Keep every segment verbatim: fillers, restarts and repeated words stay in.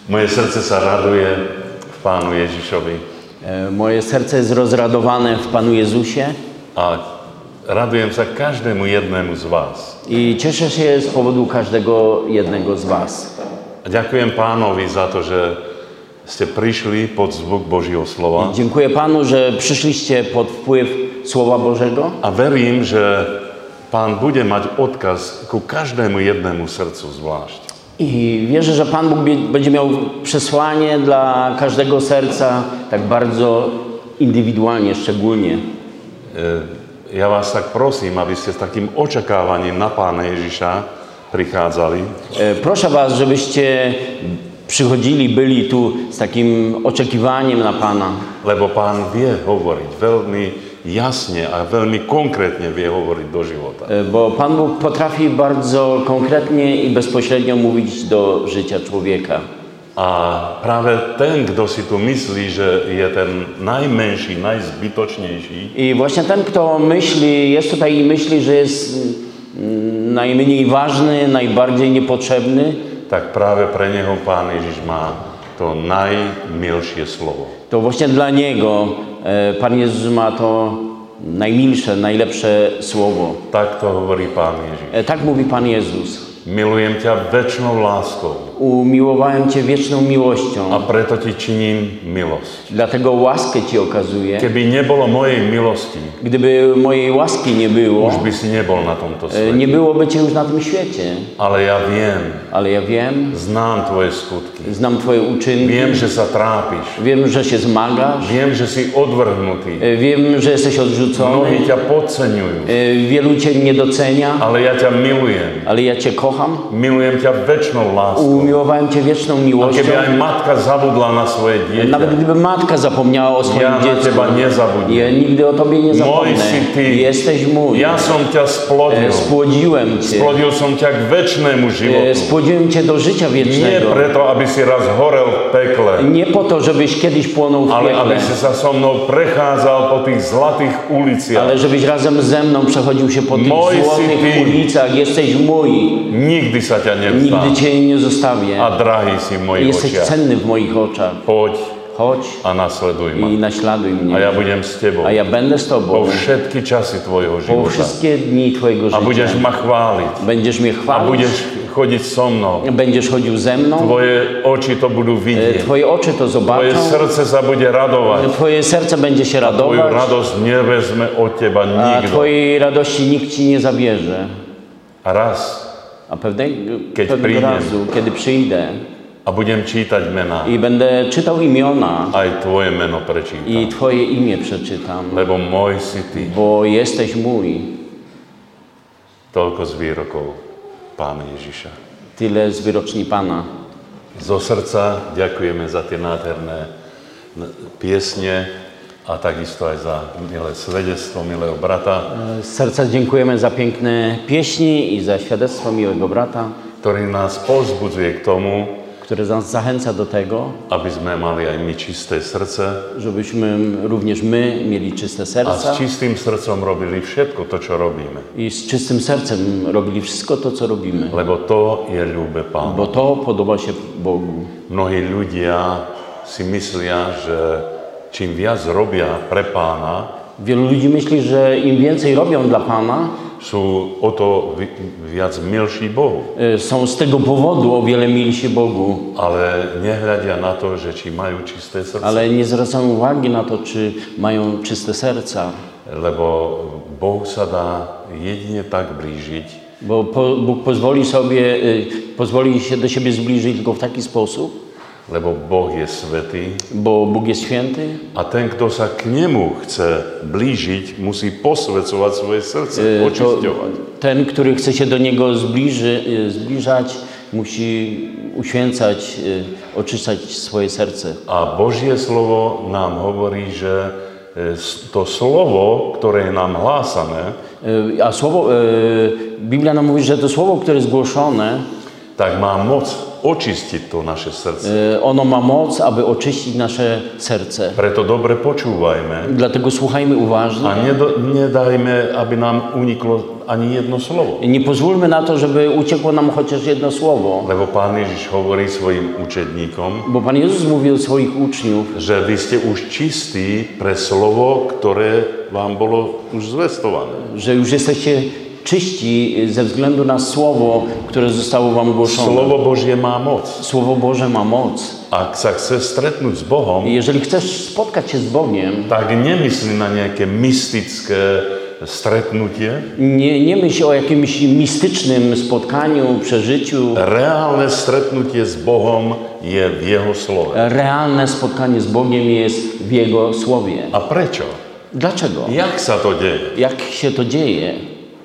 Moje serce sa raduje v Pánu Ježišovi. Moje serce jest rozradowane w Panu Jezusie. A radujem sa každému jednému z vás. I cieszę się z powodu każdego jednego z was. A ďakujem Pánovi za to, že ste prišli pod zvuk Božieho slova. I dziękuję Panu, że przyszliście pod wpływ Słowa Bożego. A verím, že Pán bude mať odkaz ku každému jednému srdcu zvlášť. I wierzę, że Pan Bóg będzie miał przesłanie dla każdego serca tak bardzo indywidualnie, szczególnie. Ja vás tak prosím, aby ste s takým očakávaním na Pána Ježiša prichádzali. Proszę was, żebyście przychodzili, byli tu z takim oczekiwaniem na Pana. Lebo Pán vie hovoriť veľmi jasne a veľmi konkrétne vie hovoriť do života. Bo Pan Bóg potrafi bardzo konkretnie i bezpośrednio mówić do życia człowieka. A práve ten, kto si tu myslí, že je ten najmenší, najzbytočnejší, I właśnie ten, kto myśli, jest tutaj i myśli, że jest najmniej ważny, najbardziej niepotrzebny, tak práve pre neho Pán Ježiš má to najmilšie slovo. to właśnie dla niego e, Pan Jezus ma to najmilsze, najlepsze słowo. Tak to hovorí Pán Ježiš. E, tak mówi Pan Jezus. Milujem ťa večnou láskou Umiłowałem Cię wieczną miłością, a preto ti činím milosť. dlatego łaskę Ci okazuję. Keby nebolo mojej milosti, Gdyby mojej łaski nie było, už by si nebol na tomto e, svete. nie byłoby Cię już na tym świecie. Ale ja viem, Ale ja wiem, znám tvoje skutky. znam Twoje uczynki, Viem, že sa trápiš. wiem, że się zmagasz, Viem, že si odvrhnutý. e, wiem, że jesteś odrzucony, Mnohí ťa podceňujú. e, wielu Cię nie docenia, Ale ja ťa milujem. ale ja Cię kocham. Milujem ťa večnou láskou. Umiłowałem Cię wieczną A miłością. keby aj matka zabudla na svoje dieťa, Nawet gdyby matka zapomniała o swoim ja na dziecku, teba nezabudnem. ja nigdy o Tobie nie zapomnę. Môj si ty. Jesteś mój. Ja som ťa splodil. E, Spłodziłem Cię. Splodil som ťa k večnému E, životu. Spłodziłem Cię do życia Nie wiecznego. preto, aby si raz horel v pekle, Nie po to, żebyś kiedyś płonął w ale piekle, aby si sa so mnou prechádzal po tých zlatých uliciach. ale żebyś razem ze mną przechodził się po tych Mój si złotych ty. ulicach. Jesteś mój. Nikdy sa ťa Nigdy nevzdám. Cię nie zostawię. A drahý si v mojich Jesteś očiach. cenny w moich oczach. Poď Chodź a nasleduj i ma. naśladuj A mnie. ja budem s tebou A ja będę z po Tobą všetky časy tvojho po života. wszystkie dni Twojego A życia. budeš ma chváliť. Będziesz mnie A chwalić. budeš chodiť so mnou. Będziesz chodził ze mną. Tvoje oči to budú E, vidieť. Twoje oczy to Tvoje zobaczą. srdce sa bude radovať. Twoje serce będzie się Tvoju radować. radosť nevezme od teba A nikto. Twojej radości nikt Ci nie zabierze. A raz A pewnego, Keď pewnego prídem. razu, kiedy przyjdę a budem čítať mená, i będę czytał imiona aj tvoje meno i prečítam. Twoje imię przeczytam, Lebo môj si ty. bo jesteś mój. Toľko z výrokov Pána Ježiša. Tyle z wyroczni Pana. Zo srdca ďakujeme za tie nádherné piesne a takisto aj za milé svedectvo milého brata, Z serca dziękujemy za piękne pieśni i za świadectwo miłego brata, ktorý nás povzbudzuje k tomu, które nas zachęca do tego, aby sme mali aj my čisté srdce żebyśmy również my mieli czyste a serca s čistým srdcom robili všetko to, čo robíme. i z czystym sercem robili wszystko to, co robimy. Lebo to je ľúbe Pánu. Bo to podoba się Bogu. Mnohí ľudia si myslia, že čím viac robia pre Pána, Wielu ludzi myśli, że im więcej robią dla Pana, sú o to vi- viac milší Bohu. y, są z tego powodu o wiele milsi Bogu, Ale nehľadia na to, že či majú čisté srdce. ale nie zwracają uwagi na to, czy mają czyste serca. Lebo Bohu sa dá jedine tak blížiť, Bo po, Bóg pozwoli sobie, y, pozwoli się do siebie zbliżyć tylko w taki sposób, lebo Boh je svätý bo Bóg jest święty. a ten, kto sa k nemu chce blížiť, musí posvecovať svoje srdce, Y, to očisťovať. ten, który chce się do Niego zbliży, y, zbliżać, musi uświęcać, y, oczyszczać swoje serce. A Božie slovo nám hovorí, že e, to slovo, ktoré je nám hlásané, Y, A słowo, y, Biblia nam mówi, że to słowo, które jest głoszone, tak má moc očistiť to naše srdce. E, Ono ma moc, aby oczyścić nasze serce. Preto dobre počúvajme Dlatego słuchajmy uważnie. a nedo, nedajme, aby nám uniklo ani jedno slovo. Nie pozwólmy na to, żeby uciekło nam chociaż jedno słowo. Lebo Pán Ježiš hovorí svojim učedníkom, Bo Pan Jezus mówi do swoich uczniów, že vy ste už čistí pre slovo, ktoré vám bolo už zvestované. że już jesteście czyści ze względu na słowo, które zostało wam głoszone. Slovo Božie má moc. Słowo Boże ma moc. Ak sa chce stretnúť s Bohom, I jeżeli chcesz spotkać się z Bogiem, tak nemyslí na nejaké mystické stretnutie. nie, nie myśl o jakimś mistycznym spotkaniu, przeżyciu. Reálne stretnutie s Bohom je v Jeho slove. Realne spotkanie z Bogiem jest w Jego Słowie. A prečo? Dlaczego? Jak sa to deje? Jak się to dzieje?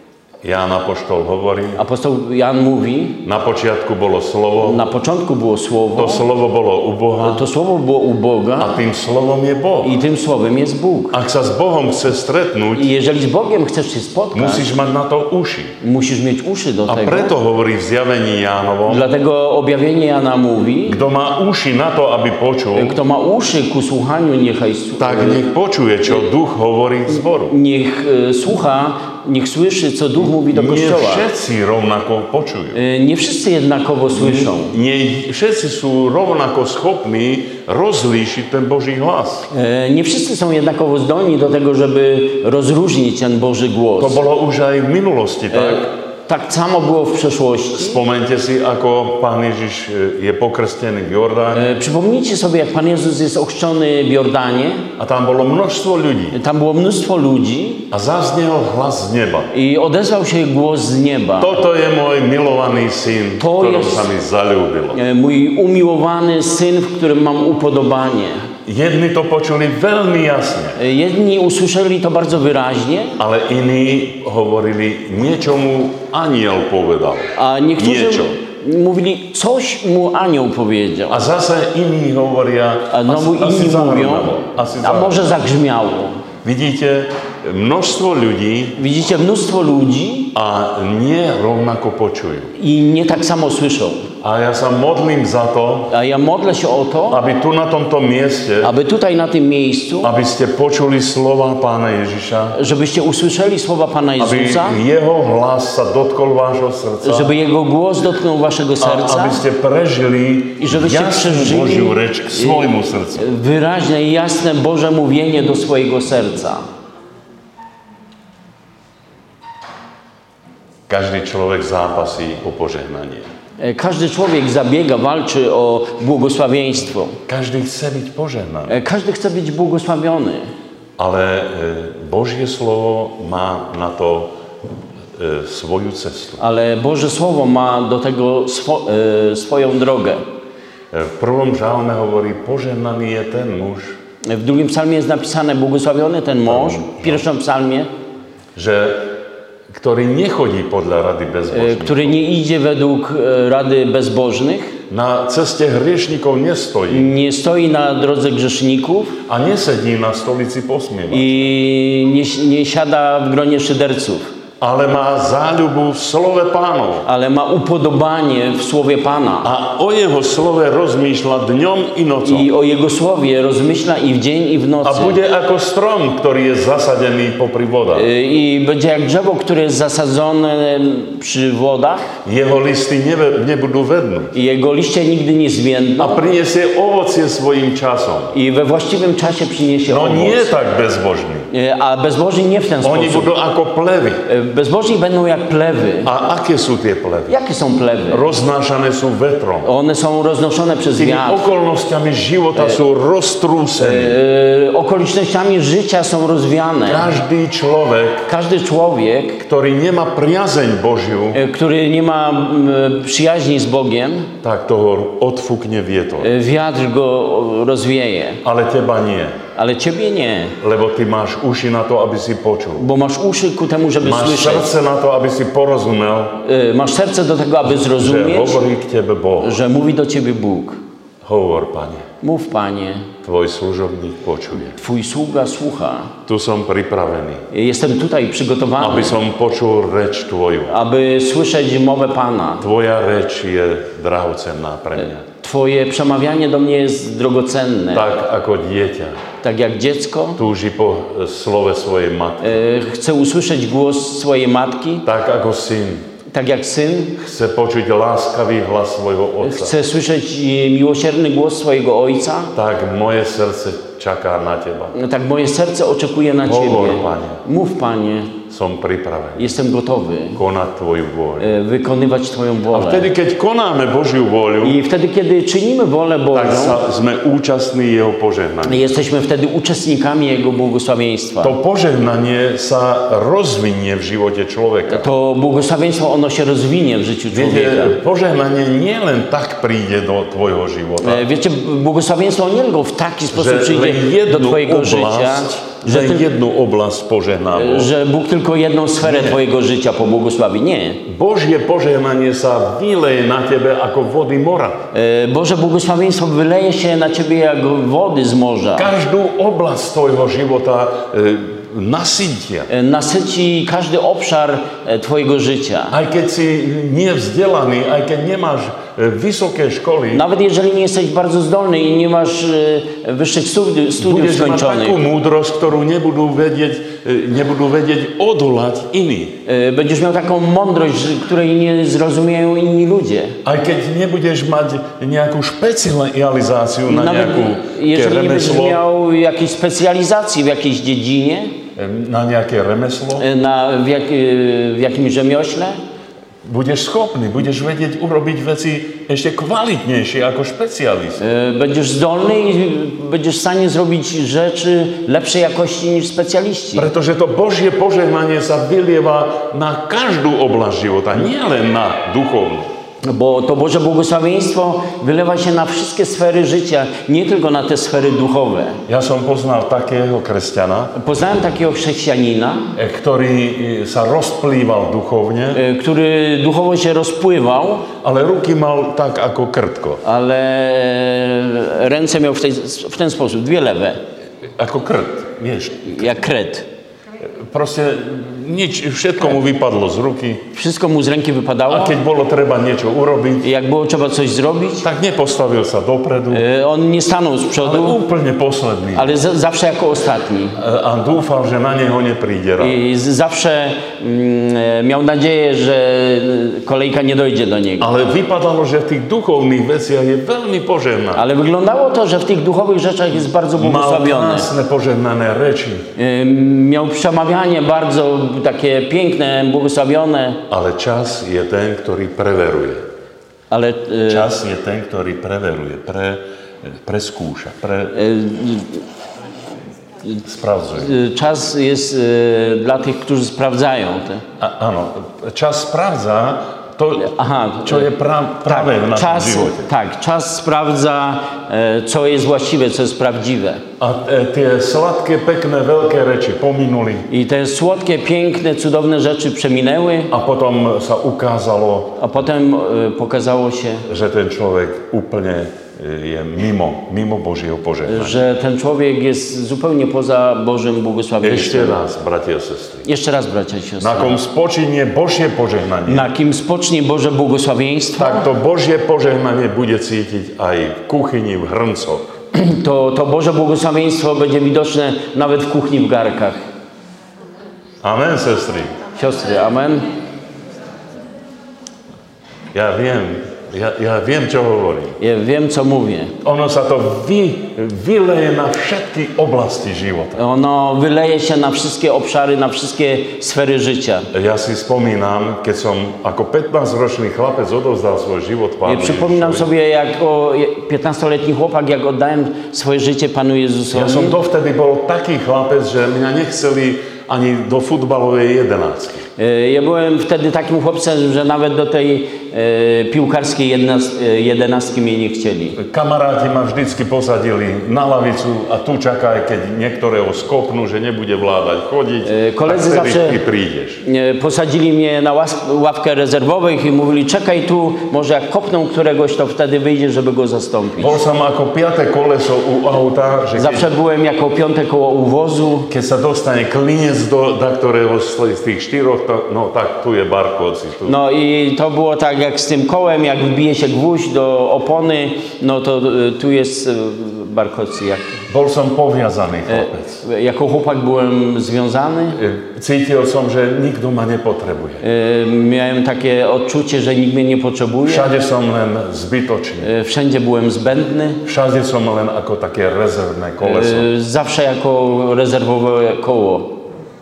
Ján Apoštol hovorí, Apostoł Jan mówi, na počiatku bolo slovo, na początku było to Słowo, slovo bolo u Boha to Słowo było u a Boga tým slovom je Boh. i tym Słowem jest Bóg. Ak sa s Bohom chce stretnúť, I jeżeli z Bogiem chcesz się spotkać, musíš mať na to uši. musisz mieć uszy do A tego. preto hovorí v zjavení Jánovom, Dlatego objawienie Jana mówi, kto má uši na to, aby počul, kto ma uszy ku słuchaniu, niechaj s- tak nech počuje, čo duch hovorí k zboru. niech e, słucha, niech słyszy, co Duch mówi do Nie Kościoła. všetci rovnako počujú. E, Nie wszyscy jednakowo słyszą. Nie všetci sú rovnako schopní rozlíšiť ten Boží hlas. E, Nie wszyscy są jednakowo zdolni do tego, żeby rozróżnić ten Boży To głos. bolo už aj v minulosti tak. E, Tak samo było w przeszłości. Spomeňte si, ako Pán Ježiš je pokrstený v Jordáne E, Przypomnijcie sobie, jak Pan Jezus jest ochrzczony w Jordanie. a tam bolo množstvo ľudí. Tam było mnóstwo ludzi A zaznel hlas z neba. i odezwał się głos z nieba. Toto je môj milovaný syn, v To ktorom jest- sa mi zaľúbilo. E, Mój umiłowany syn, w którym mam upodobanie. Jedni to počuli veľmi jasne, E, Jedni usłyszeli to bardzo wyraźnie, ale iní hovorili, niečomu aniel povedal. a niektórzy Niečo. mówili, coś mu anioł powiedział. A zase iní hovoria, A znowu asi, asi inni mówią, zahrnalo, asi a zahrnalo. może zagrzmiało. Vidíte, množstvo ľudí Widzicie mnóstwo ludzi a nie rovnako počujú. i nie tak samo słyszą. A ja sa modlím za to, A ja modlę się o to, aby tu na tomto mieste, aby tutaj na tym miejscu, aby ste počuli slova Pána Ježiša, żebyście usłyszeli słowa Pana aby Jezusa, jeho hlas sa dotkol vášho srdca żeby Jego głos dotknął waszego a serca, aby ste prežili I żebyście jasnú przeżyli Božiu reč k svojmu srdcu. wyraźne i jasne Boże mówienie do swojego serca. Každý človek zápasí o požehnanie. E, Każdy człowiek zabiega, walczy o błogosławieństwo. Každý chce byť požehnaný. E, Każdy chce być błogosławiony. Ale e, Božie slovo má na to e, svoju cestu. Ale Boże Słowo ma do tego swo, e, swoją drogę. E, V prvom žalme hovorí, požehnaný je ten muž, W drugim psalmie jest napisane, błogosławiony ten mąż, w pierwszym psalmie, že, ktorý nechodí podľa rady e, bezbožných. który nie idzie według e, rady bezbożnych, Na ceste hriešnikov nestojí nie stoi na drodze grzeszników a nesedí na stolici posmieva, i nie, nie siada w gronie szyderców, ale má záľubu v slove Pánov. ale ma upodobanie w Słowie Pana. A o jeho slove rozmýšľa dňom i nocą. I o Jego Słowie rozmyśla i w dzień, i w A nocy. bude ako strom, ktorý je zasadený popri vodách. Y, I będzie jak drzewo, które jest zasadzone przy wodach Jeho listy nebe, nebudú vednúť. i jego liście nigdy nie A zwiędną prinesie ovocie svojim časom. i we właściwym czasie przyniesie No nie owoc. tak bezbožný. Y, A bezbożni nie w ten Oni sposób. budú ako plevy. Y, Bezbożni będą jak plewy. A aké sú tie plevy? Jakie są plewy? Roznášané sú vetrom. One są roznoszone przez Tými wiatr. okolnostiami života sú roztrúsené. Y, Okolicznościami życia są rozwiane. Každý človek, Każdy człowiek, ktorý nemá priazeň Božiu, y, który nie ma y, przyjaźni z Bogiem, tak toho odfúkne vietor. y, wiatr go rozwieje. Ale teba nie. Ale ciebie nie, Lebo ty máš uši na to, aby si počul. bo masz uszy ku temu, żeby Máš słyszeć. srdce na to, aby si porozumel, Y, Masz serce do tego, aby že zrozumieć, hovorí k tebe Boh. że mówi do ciebie Bóg. Hovor, Pane. Mów, Panie, Tvoj služobník počuje. Twój sługa słucha. Tu som pripravený, Jestem tutaj przygotowany, aby som počul reč Tvoju. aby słyszeć mowę Pana. Tvoja reč je drahocenná pre mňa. Twoje przemawianie do mnie jest drogocenne. Tak ako dieťa Tak jak dziecko túži po slove svojej matky. e, chce usłyszeć głos swojej matki, Tak ako syn tak jak syn chce počuť láskavý hlas svojho otca. chce słyszeć e, miłosierny głos swojego ojca. Tak moje srdce čaká na Teba. No tak moje serce oczekuje na Hovor, Ciebie. Panie. Mów, Panie, Som pripravený jestem gotowy konať Tvoju vôľu. e, wykonywać Twoją A wolę. vtedy, keď konáme Božiu vôľu, I wtedy, kiedy czynimy wolę tak Bożą, sa, sme účastní Jeho požehnania. jesteśmy wtedy uczestnikami Jego błogosławieństwa. To požehnanie sa rozvinie v živote človeka. To błogosławieństwo, ono się rozwinie w życiu człowieka. Viete, požehnanie nie len tak príde do tvojho života, E, Wiecie, błogosławieństwo nie tylko w taki sposób že przyjdzie len do jednu Twojego życia, oblasť, że, len ty, jednu oblasť požehná Boh. że Bóg tylko jedną sferę Twojego życia pobłogosławi. Nie. Božie požehnanie sa vyleje na tebe ako vody mora. E, Boże błogosławieństwo wyleje się na Ciebie jak wody z morza. Každú oblasť tvojho života e, nasytia. E, Nasyci każdy obszar e, Twojego życia. Aj keď si nevzdelaný, aj keď nemáš e, vysoké školy, Nawet jeżeli nie jesteś bardzo zdolny i nie masz e, wyższych studi- studiów budeš mať skończonych, takú múdrosť, ktorú nebudú vedieť, e, nebudú vedieť odolať iní. e, będziesz miał taką mądrość, której nie zrozumieją inni ludzie. Aj keď nebudeš mať nejakú špecializáciu na Nawet nejakú jeżeli nie będziesz remeslo, miał jakiejś specjalizacji w jakiejś dziedzinie, na nejaké remeslo, e, na, w, jak, e, w jakimś rzemiośle, budeš schopný, budeš vedieť urobiť veci ešte kvalitnejšie ako špecialista. e, będziesz zdolny i będziesz w stanie zrobić rzeczy lepszej jakości niż specjaliści. Pretože to Božie požehnanie sa vylieva na každú oblasť života, nie len na duchovnú. Bo to Boże błogosławieństwo wylewa się na wszystkie sfery życia, nie tylko na te sfery duchowe. Ja som poznal takého kresťana, Poznałem takiego chrześcijanina, e, ktorý e, sa rozplýval duchovne, e, który duchowo się rozpływał, ale ruky mal tak ako krtko. ale e, ręce miał w, tej, w ten sposób, dwie lewe, Ako krt, vieš. jak kret. Proste nič, všetko mu vypadlo z ruky. Wszystko mu z ręki A wypadało. keď bolo treba niečo urobiť, Jak było trzeba coś zrobić, tak nepostavil sa dopredu, e, on nie stanął z ale przodu, úplne posledný. ale z, zawsze jako ostatni. A dúfal, že na neho nepríde raz. I z, zawsze mm, e, miał nadzieję, że e, kolejka nie dojdzie do niego. Ale vypadalo, že v tých duchovných veciach je veľmi požehnaný. Ale wyglądało to, że w tych duchowych rzeczach jest bardzo Mal błogosławiony. krásne požehnané reči, E, Miał przemawianie bardzo takie piękne, błogosławione, ale čas je ten, ktorý preveruje. ale e, Čas je ten, ktorý preveruje, pre, preskúša, pre, sprawdzuje. e, czas jest e, dla tych, którzy sprawdzają te. A, áno, čas sprawdza to, Aha, čo je pra, pravé v našom czas, živote. tak, czas sprawdza, e, co jest właściwe, co jest prawdziwe. A e, tie sladké, pekné, veľké reči pominuli I te słodkie, piękne, cudowne rzeczy przeminęły, a potom sa ukázalo, a potem e, pokazało się, že ten človek úplne e, je mimo, mimo Božieho požehnania. że ten człowiek jest zupełnie poza Bożym Ešte błogosławieństwem. raz, bratia a sestry. Jeszcze raz, bracia i Na siostry. kom spočinie Božie požehnanie, Na kim spocznie Boże błogosławieństwo, tak to Božie požehnanie bude cítiť aj v kuchyni, v hrncoch. to, to Boże błogosławieństwo będzie widoczne nawet w kuchni, w garkach. Amen, sestry. Siostry, amen. Ja viem, ja, ja viem, čo hovorím. Ja wiem, co mówię. Ono sa to vy, vyleje na všetky oblasti života. Ono wyleje się na wszystkie obszary, na wszystkie sfery życia. Ja si spomínam, keď som ako pätnásťročný chlapec odovzdal svoj život Ja Pánu przypominam Ježišovi. sobie, jako piętnastoletni chłopak, jak oddałem swoje życie Panu Jezusowi. Ja som dovtedy bol taký chlapec, že mňa nechceli ani do futbalovej jedenáctky. Ja byłem wtedy takim chłopcem, że nawet do tej e, piłkarskiej jednas, e, jedenastki mnie nie chcieli. Kamaráti ma vždycky posadili na lavicu a tu čakaj, keď niektorého skopnú, že nebude vládať chodiť, E, koledzy tak vtedy zawsze- ty prídeš. E, Posadzili mnie na łas, ławkę rezerwowych i mówili, czekaj tu, może jak kopną któregoś, to wtedy wyjdzie, żeby go zastąpić. Bol som ako piate koleso u auta, že keď, Zawsze byłem jako piąte koło u wozu. keď sa dostane klinec do, do ktorého z tých štyroch, to, no tak tu je Barkóci. Tu. No i to było tak jak z tym kołem, jak wbije się gwóźdź do opony, no to e, tu jest e, Barkocy. Jak, Bol som poviazaný chlapec. e, jako chłopak byłem związany. Cítil som, že nikto ma nepotrebuje. E, Miałem takie odczucie, że nikt mnie nie potrzebuje. Všade som len zbytočný. E, Wszędzie byłem zbędny. Všade som len ako také rezervné koleso. E, Zawsze jako rezerwowe koło.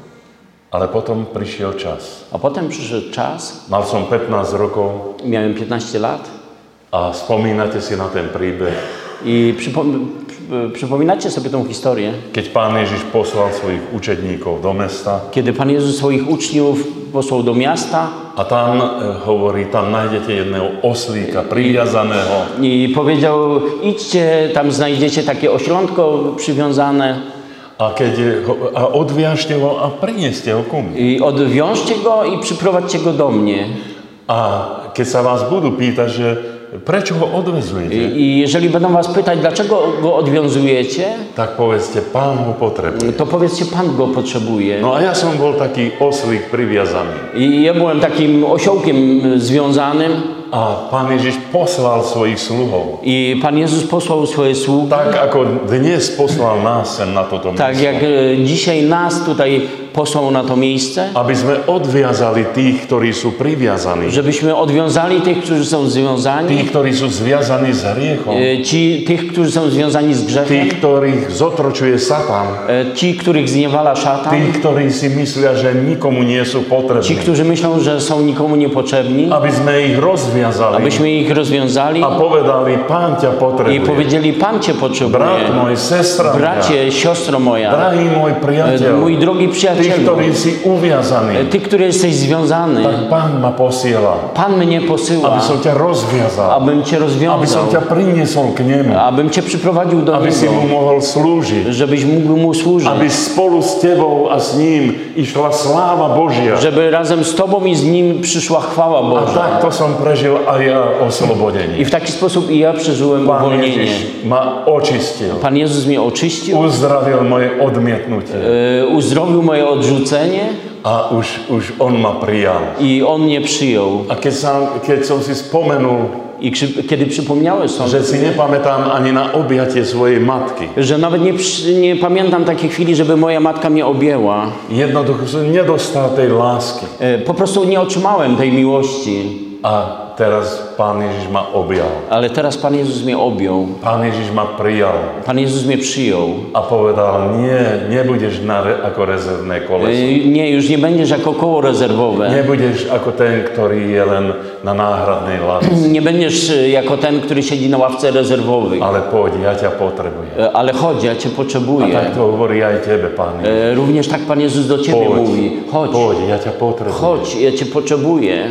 Ale potom prišiel čas. A potem przyszedł czas, Mal som pätnásť rokov miałem piętnaście lat a spomínate si na ten príbeh, i przypom- przy- przypominacie sobie tą historię, keď Pán Ježiš poslal svojich učedníkov do mesta kiedy Pan Jezus swoich uczniów posłał do miasta a tam e, hovorí, tam nájdete jedného oslíka priviazaného i powiedział, idźcie, tam znajdziecie takie oślątko przywiązane a, keď je, ho- a odviažte ho a prinieste ho ku mne. i odwiążcie go i przyprowadźcie go do mnie. A keď sa vás budú pýtať, že prečo ho odvezujete, I, I jeżeli będą was pytać, dlaczego go odwiązujecie, tak povedzte, Pán ho potrebuje. to powiedzcie, Pan go potrzebuje. No a ja som bol taký oslík priviazaný. I ja byłem takim osiołkiem związanym A Pán Ježiš poslal svojich sluhov. i Pan Jezus posłał swoje sługi. Tak ako dnes poslal nás sem na toto Tak miesto. jak e, dzisiaj nas tutaj posłał na to miejsce, Aby sme odviazali tých, ktorí sú priviazaní. żebyśmy odwiązali tych, którzy są związani, Tých, ktorí sú zviazaní s hriechom. e, ci, tych, którzy są związani z grzechem, Tých, ktorých zotročuje Satan. e, ci, których zniewala szatan, Tých, ktorí si myslia, že nikomu nie sú ci, potrební. którzy myślą, że są nikomu niepotrzebni, Aby sme ich rozviazali abyśmy ich rozwiązali a povedali, Pán ťa i potrebuje. powiedzieli, Pan Cię Brat potrzebuje. môj, sestra moja, Bracie, siostro moja, drahý môj e, priateľ, mój drogi Ty, przyjacielu, ktorý si uviazaný, e, ty, który jesteś związany, tak Pán ma posiela, Pan mnie aby posyła, som ťa rozviazal, abym Cię aby som rozwiązał, ťa priniesol k nemu, abym Cię przyprowadził do aby si mu Niego, mohol slúžiť, żebyś mógł Mu służyć, aby spolu s tebou a s ním išla sláva Božia. żeby razem z Tobą i z Nim przyszła chwała A Boża. takto som prežil aj ja oslobodenie. I w taki sposób i ja przeżyłem Pán uwolnienie. Ježiš ma očistil, Pan Jezus mnie oczyścił, uzdravil moje odmietnutie e, uzdrowił moje odrzucenie a už, už on ma prijal. i On mnie przyjął. A keď, sam, keď som si spomenul, I krzy, kiedy przypomniałem sobie, že si nepamätám ani na objatie svojej matky, że nawet nie, przy- nie pamiętam takiej chwili, żeby moja matka mnie objęła. jednoducho som nedostal tej lásky. E, Po prostu nie otrzymałem tej miłości, A teraz Pán Ježiš ma objal. ale teraz Pan Jezus mnie objął. Pán Ježiš ma prijal Pan Jezus mnie przyjął. a povedal, nie, nebudeš na, re- ako rezervné koleso. E, Nie, już nie będziesz jako koło rezerwowe. Nebudeš ako ten, ktorý je len na náhradnej lavici. Nie będziesz e, jako ten, który siedzi na ławce rezerwowej. Ale poď, ja ťa potrebujem. E, Ale chodź, ja Cię A potrzebuję. tak to hovorí aj tebe, Pán Ježiš. E, Również tak Pan Jezus do Ciebie Poď, mówi. Chodź, poď, ja ťa potrebujem. chodź, ja Cię potrzebuję.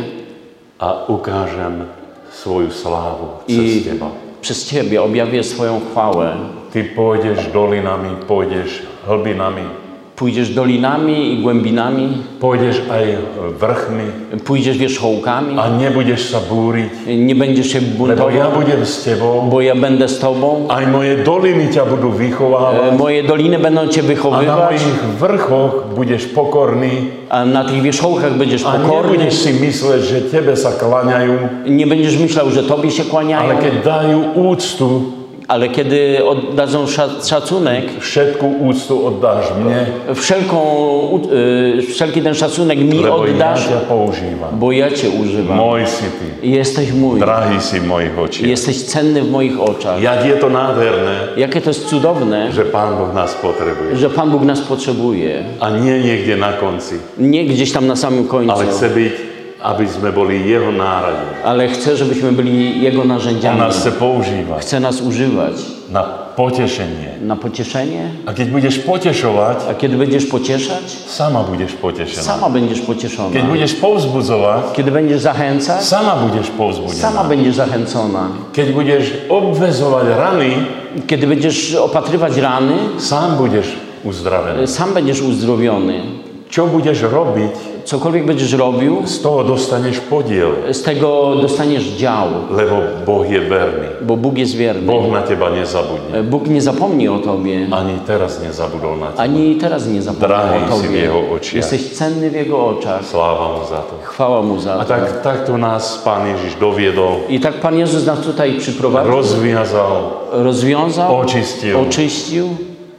A ukážem svoju slávu cez I teba. przez Ciebie objawię swoją chwałę. Ty pôjdeš dolinami, pôjdeš hlbinami, Pójdziesz dolinami i głębinami, pôjdeš aj vrchmi pójdziesz wierzchołkami, a nebudeš sa búriť, nie będziesz się lebo ja buntował, budem s tebou. bo ja będę z Tobą. Aj moje doliny ťa budú E, vychovávať Moje doliny będą Cię a na wychowywać, mojich vrchoch budeš pokorný a na tych wierzchołkach będziesz a pokorny. nebudeš si mysleť, že tebe sa klaňajú, Nie będziesz myślał, że Tobie się ale kłaniają, keď dajú úctu, ale kiedy oddadzą sza- szacunek, všetku úctu oddáš mne, wszelką, u- y, wszelki ten szacunek mi lebo ja oddasz, ťa používam. bo ja Cię używam. Môj si ty, Jesteś mój, drahý si v mojich očiach. jesteś cenny w moich oczach. Jak je to nádherné, Jakie to jest cudowne, že Pán Boh nás potrebuje. że Pan Bóg nas potrzebuje. A nie niekde na konci, Nie gdzieś tam na samym końcu, ale chce byť, aby sme boli Jeho náradou. ale chce, żebyśmy byli Jego On narzędziami. nás chce používať. Chce nas używać. na pocieszenie. na pocieszenie. A keď budeš potešovať, A kiedy będziesz pocieszać, sama budeš potešená. sama będziesz pocieszona. Keď budeš povzbudzovať, Kiedy będziesz zachęcać, sama budeš povzbudená. sama będziesz zachęcona. Keď budeš obvezovať rany, Kiedy będziesz opatrywać rany, sám budeš uzdravený. sam będziesz uzdrowiony. Čo budeš robiť, Cokolwiek będziesz robił, z toho dostaneš podiel, z tego dostaniesz dział, lebo Boh je verný. bo Bóg jest wierny. Boh na teba nezabudne. Bóg nie zapomni o tobie, Ani teraz nezabudol na teba. ani teraz nie zapomni Drahý o si v tobie. jeho očiach. Jesteś cenny w Jego oczach. Sláva mu za to. Chwała Mu za A to. tak, takto nás Pán Ježiš doviedol, I tak Pan Jezus nas tutaj przyprowadził, rozviazal, rozwiązał, očistil oczyścił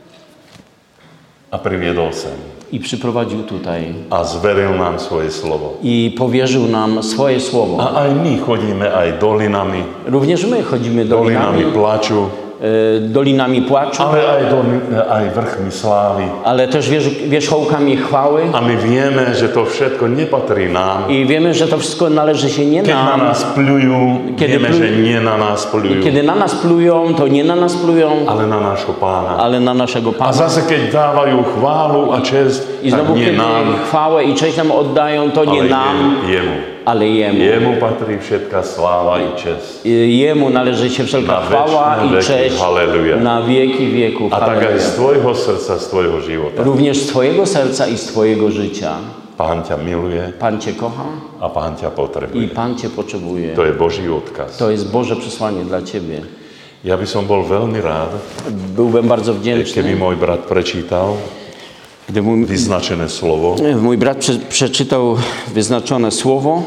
a priviedol sem. i przyprowadził tutaj. A zveril nám svoje slovo. I powierzył nam swoje słowo. A aj my chodíme aj dolinami, Również my chodzimy dolinami dolinami, plaču, e, dolinami płaczu, ale aj, dolin, aj vrchmi slávy. ale też wierz- wierzchołkami chwały. A my vieme, že to všetko nepatrí nám. I wiemy, że to wszystko należy się nie Keď na nam. nás plujú, Kiedy vieme, plu- že nie na nás plujú, Kiedy na nas plują, to nie na nas plują, ale na nášho Pána. ale na naszego A Pana. zase, keď dávajú chválu a čest, I tak znowu, nie kiedy nám, chwałę i cześć nam oddają, to nie ale nam, jemu. jemu. ale Jemu. Jemu patrí všetká sláva i čest. Jemu należy się wszelka Na chwała wieczne i wieki. cześć Halleluja. na wieki wieków. A tak aj Halleluja. z tvojho srdca, z tvojho života. Również z Twojego serca i z Twojego życia. Pán ťa miluje Pan Cię kocha a Pán ťa i potrebuje. Pan Cię potrzebuje. To je Boží odkaz. To jest Boże przesłanie dla Ciebie. Ja by som bol veľmi rád, Byłbym bardzo keby wdzięczny, môj brat prečítal gdy mój, vyznačené slovo. mój brat prze, przeczytał wyznaczone słowo.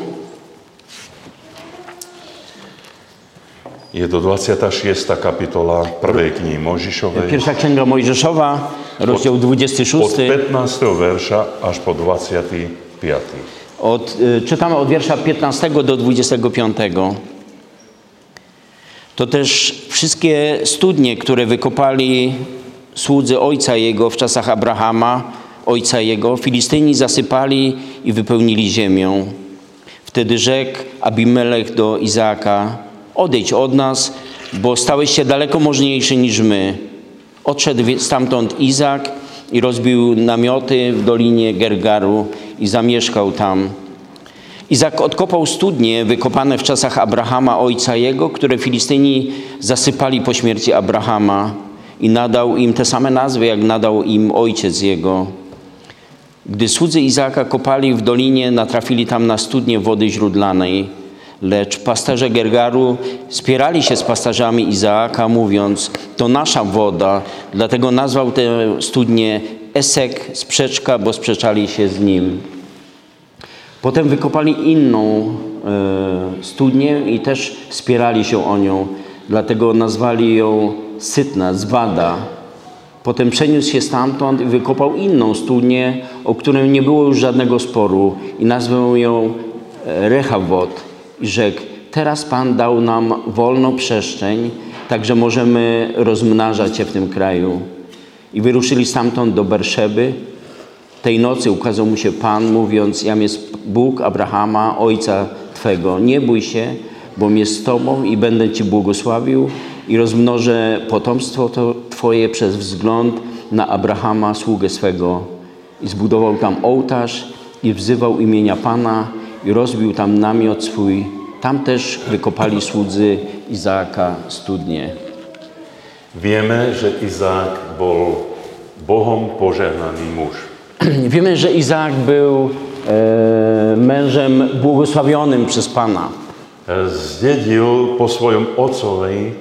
Je to dvadsiata šiesta kapitola prvej knihy Mojžišovej. Pierwsza Księga Mojżeszowa, rozdział dwudziesty Od szósty. pätnásteho verša až po dvadsiaty piaty Od, y, czytamy od wiersza piętnastego do dwudziestego piątego. To też wszystkie studnie, które wykopali słudzy ojca jego w czasach Abrahama, ojca jego, Filistyni zasypali i wypełnili ziemię. Wtedy rzekł Abimelech do Izaaka: odejdź od nas, bo stałeś się daleko możniejszy niż my. Odszedł stamtąd Izaak i rozbił namioty w dolinie Gergaru i zamieszkał tam. Izaak odkopał studnie wykopane w czasach Abrahama, ojca jego, które Filistyni zasypali po śmierci Abrahama i nadał im te same nazwy, jak nadał im ojciec jego. Gdy słudzy Izaaka kopali w dolinie, natrafili tam na studnię wody źródlanej. Lecz pasterze Gergaru spierali się z pasterzami Izaaka, mówiąc: to nasza woda, dlatego nazwał tę studnię Esek, sprzeczka, bo sprzeczali się z nim. Potem wykopali inną e, studnię i też spierali się o nią, dlatego nazwali ją Sytna, Zwada. Potem przeniósł się stamtąd i wykopał inną studnię, o której nie było już żadnego sporu, i nazwał ją Rechawot. I rzekł: teraz Pan dał nam wolną przestrzeń, tak że możemy rozmnażać się w tym kraju. I wyruszyli stamtąd do Berszeby. Tej nocy ukazał mu się Pan, mówiąc: jam jest Bóg Abrahama, ojca Twego. Nie bój się, bom jest z Tobą i będę Ci błogosławił i rozmnożę potomstwo to Twoje przez wzgląd na Abrahama, sługę swego. I zbudował tam ołtarz i wzywał imienia Pana i rozbił tam namiot swój. Tam też wykopali słudzy Izaaka studnie. Vieme, že Izák bol Bohom požehnaný muž. Wiemy, że Izaak był e, mężem błogosławionym przez Pana. Zdedil po svojom otcovi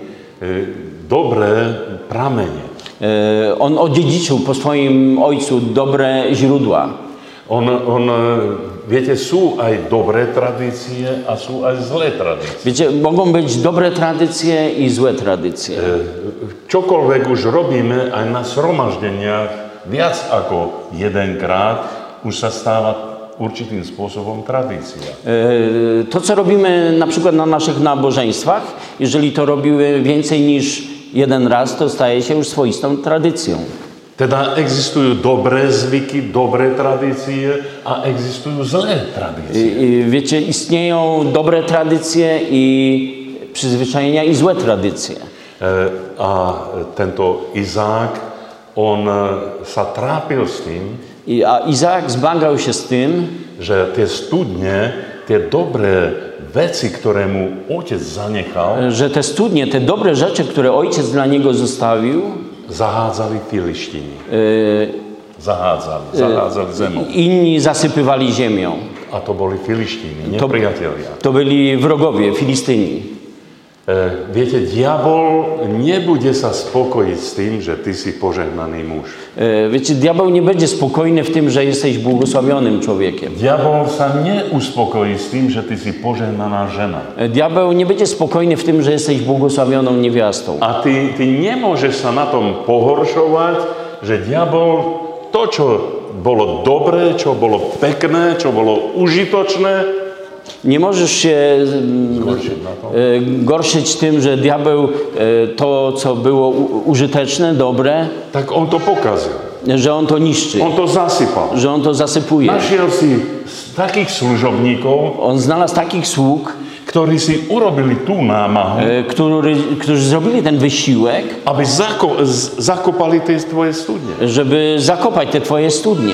dobré pramene. E, on odziedziczył po swoim ojcu dobre źródła. On, on, viete, sú aj dobré tradície a sú aj zlé tradície. Wiecie, mogą być dobre tradycje i złe tradycje. Čokoľvek už robíme aj na zhromaždeniach viac ako jedenkrát, už sa stáva určitým spôsobom tradícia. E, to, co robimy na przykład na naszych nabożeństwach, jeżeli to robimy więcej niż jeden raz, to staje się już swoistą tradycją. Teda existujú dobré zvyky, dobré tradície a existujú zlé tradície. I, i, wiecie, istnieją dobre tradycje i przyzwyczajenia i złe tradycje. A tento Izák, on sa trápil s tým, I, a Izaak zmagał się z tym, že tie studne, tie dobré veci, ktoré mu otec zanechal, że te studnie, te dobre rzeczy, które ojciec dla niego zostawił, zahádzali Filištíni. e, Zahádzali, zahádzali zemou. inni zasypywali ziemią. A to boli Filištíni, nepriatelia. To byli wrogowie, Filistyni. E, viete, diabol nebude sa spokojiť s tým, že ty si požehnaný muž. E, wiecie, diabeł nie będzie spokojny w tym, że jesteś błogosławionym człowiekiem. Diabol sa neuspokojí s tým, že ty si požehnaná žena. E, diabeł nie będzie spokojny w tym, że jesteś błogosławioną niewiastą. A ty, ty nemôžeš sa na tom pohoršovať, že diabol to, čo bolo dobré, čo bolo pekné, čo bolo užitočné, Nie możesz się e, gorszyć tym, że diabeł e, to, co było u, użyteczne, dobre, tak on to pokazil. że on to niszczy, On to zasypal. że on to zasypuje. Našiel si takých služobníkov, On znalazł takich sług, ktorí si urobili tú námahu, e, który, którzy zrobili ten wysiłek, aby zako- z- zakopali tie tvoje studne. żeby zakopać te twoje studnie.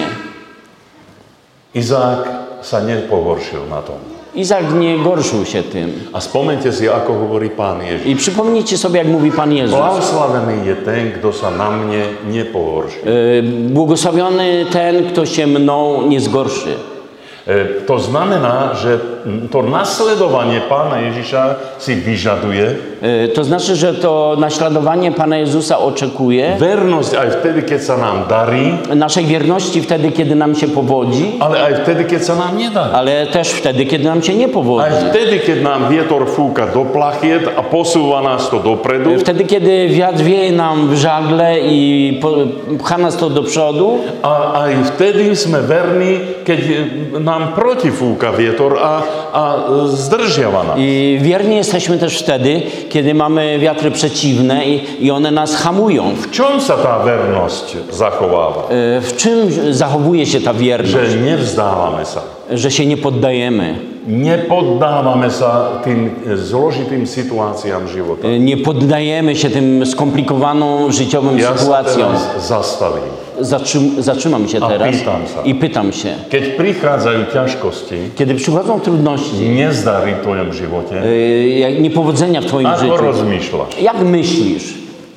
Izák sa nepohoršil na tom. Izaak nie gorszył się tym. A spomente si, ako hovorí Pán Ježiš. I przypomnijcie sobie, jak mówi Pan Jezus. Blahoslavený je ten, kto sa na mne nepohorší. E, Błogosławiony ten, kto się mną nie zgorszy. E, To znamená, že to nasledovanie Pána Ježiša si vyžaduje E, To znaczy, że to naśladowanie Pana Jezusa oczekuje vernosť aj vtedy, keď sa nám darí, naszej wierności wtedy, kiedy nam się powodzi, ale aj vtedy, keď sa nám nedarí. ale też wtedy, kiedy nam się nie Aj powodzi. vtedy, keď nám vietor fúka do plachiet a posúva nás to dopredu, Wtedy, kiedy wiatr wieje nam w żagle i po- pcha nas to do przodu, a aj vtedy sme verní, keď nám protifúka vietor a, a zdržiava nás. i wierni jesteśmy też wtedy, kiedy mamy wiatry przeciwne i, i one nas hamują. V čom sa tá vernosť zachováva? E, W czym zachowuje się ta wierność? Že nevzdávame sa. Że się nie poddajemy. Nepoddávame sa tým zložitým situáciám života. E, Nie poddajemy się tym skomplikowaną życiową Ja sa sytuacjom. teraz zastavím. Zatrzym, zatrzymam się A teraz pytam sa. i pytam się, Keď prichádzajú ťažkosti, kiedy przychodzą trudności, nezdarí v tvojom živote, e, jak niepowodzenia w twoim ako życiu, rozmýšľaš? jak myślisz?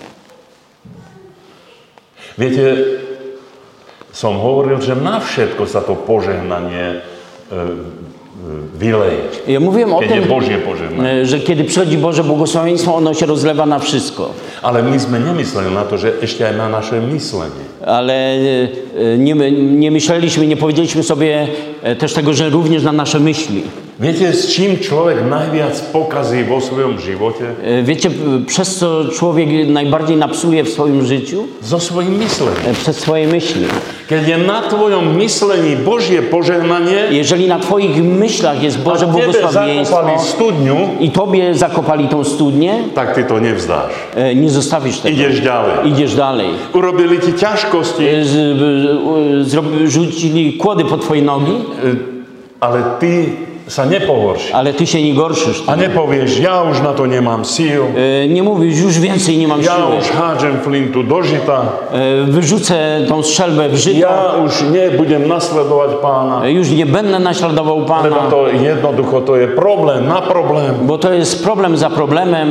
Viete, som hovoril, že na všetko sa to požehnanie e, vyleje. Ja mówiłem o Keď je tym, Božie požehnanie. e, że kiedy przychodzi Boże błogosławieństwo, ono się rozlewa na wszystko. Ale my sme nemysleli na to, že ešte aj na naše myslenie. Ale e, nie, nie myśleliśmy, nie powiedzieliśmy sobie e, też tego, że również na nasze myśli. Viete, s čím človek najviac pokazí vo svojom živote? E, Wiecie, p- przez co człowiek najbardziej napsuje w swoim życiu? So svojím myslením. E, Przez swoje myśli. Keď je na tvojom myslení Božie požehnanie, Jeżeli na twoich myślach jest Boże a tebe błogosławieństwo zakopali studňu, i tobie zakopali tą studnię, tak ty to nevzdáš. e, nie zostawisz tego. Ideš ďalej. Idziesz dalej. Urobili ti ťažkosti, E, z, e, zrobi- rzucili kłody pod twoje nogi, ale ty sa nepohorší. ale ty się nie gorszysz. A nepovieš, ja už na to nemám síl, E, Nie mówisz, już więcej nie mam ja siły. už hádžem flintu do žita, E, Wyrzucę tą strzelbę w żyto. ja už nebudem nasledovať Pána, E, Już nie będę naśladował lebo Pana, to jednoducho to je problém na problém. bo to jest problem za problemem.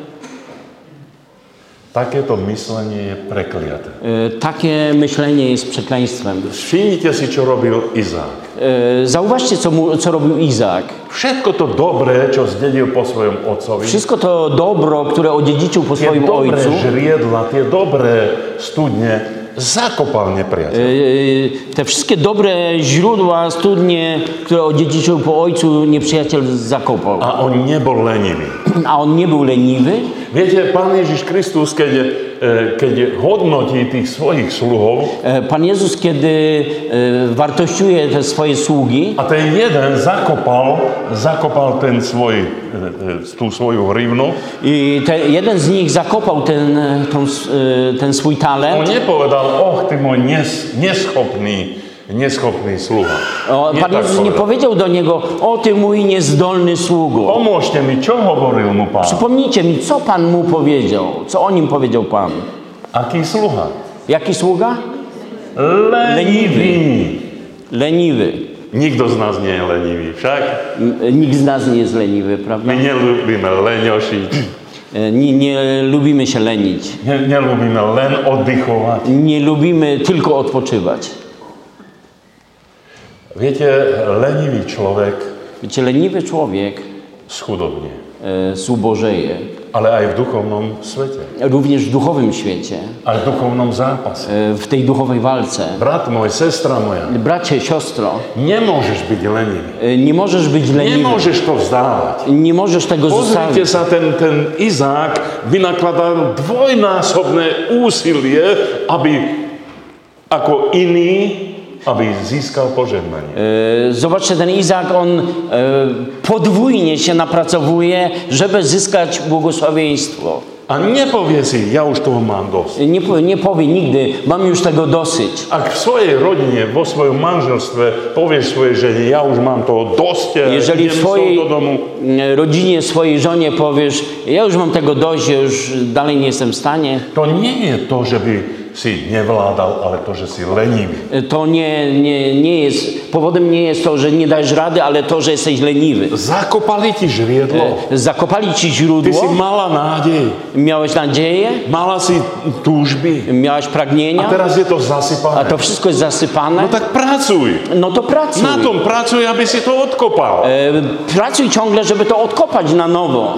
Takéto myslenie je prekliaté. E, Takie myślenie jest przekleństwem. Všimnite si, čo robil Izák. E, Zauważcie, co, mu, co robił Izaak. Všetko to dobré, čo zdedil po svojom otcovi, Wszystko to dobro, które odziedziczył po tie swoim dobré ojcu, žriedla, tie dobré studne zakopal nepriateľ. e, te wszystkie dobre źródła, studnie, które odziedziczył po ojcu, nieprzyjaciel zakopał. A on nebol lenivý. A on nie był leniwy. Viete, Pán Ježiš Kristus, keď, e, keď hodnotí tých svojich sluhov, E, Pan Jezus, kiedy e, wartościuje te swoje sługi, a ten jeden zakopal, zakopal ten svoj, e, e, tú svoju hrivnu, i te, jeden z nich zakopał ten, e, tą, s- e, ten swój on talent, nepovedal, och, ty môj nes, neschopný neschopný sluha. O, Pan tak Jezus nie povedal. powiedział do niego, o ty mój niezdolny sługo. Pomôžte mi, čo hovoril mu Pán? Przypomnijcie mi, co Pan mu powiedział, co o nim powiedział Pan. Aký sluha? Jaki sługa? Lenivý. Leniwy. Nikto z nás nie je lenivý, však? M- Nikt z nas nie jest leniwy, prawda? My nelúbime leňošiť, E, Nie, nie lubimy się lenić. ne, nelúbime len oddychovať. Nie lubimy tylko odpoczywać. Viete, lenivý človek Wiecie, leniwy człowiek schudobnie, e, zubożeje. ale aj v duchovnom svete, Również w duchowym świecie, aj v duchovnom zápase. e, w tej duchowej walce. Brat môj, sestra moja, Bracie, siostro, nemôžeš byť lenivý. e, nie możesz być leniwy. Nemôžeš to vzdávať. Nie możesz tego Pozrite zostawić. sa, ten, ten Izák vynakladal dvojnásobné úsilie, aby ako iný, aby získal požehnanie. E, Zobaczcie, ten Izak, on e, podwójnie się napracowuje, żeby zyskać błogosławieństwo. A nepovie si, ja už toho mám dosť. Nie, powie- nie powie nigdy, mam już tego dosyć. Ak v svojej rodine, vo svojom manželstve povieš svojej žene, ja už mám toho dosť, Jeżeli idem w som swojej do domu. e, rodzinie, swojej żonie powiesz, ja już mam tego dość, ja już dalej nie jestem w stanie, To nie je to, že by si nevládal, ale to, že si lenivý. e, to nie, nie, nie jest, powodem nie jest to, że nie dajesz rady, ale to, że jesteś leniwy. Zakopali ti žriedlo. Zakopali ci Ty si źródło, mala nádej, miałeś nadzieję, mala si túžby. miałeś A pragnienia, teraz je to a zasypané. to wszystko jest zasypane, No tak pracuj. no to pracuj. Na tom pracuj, aby si to odkopal. E, Pracuj ciągle, żeby to odkopać na nowo.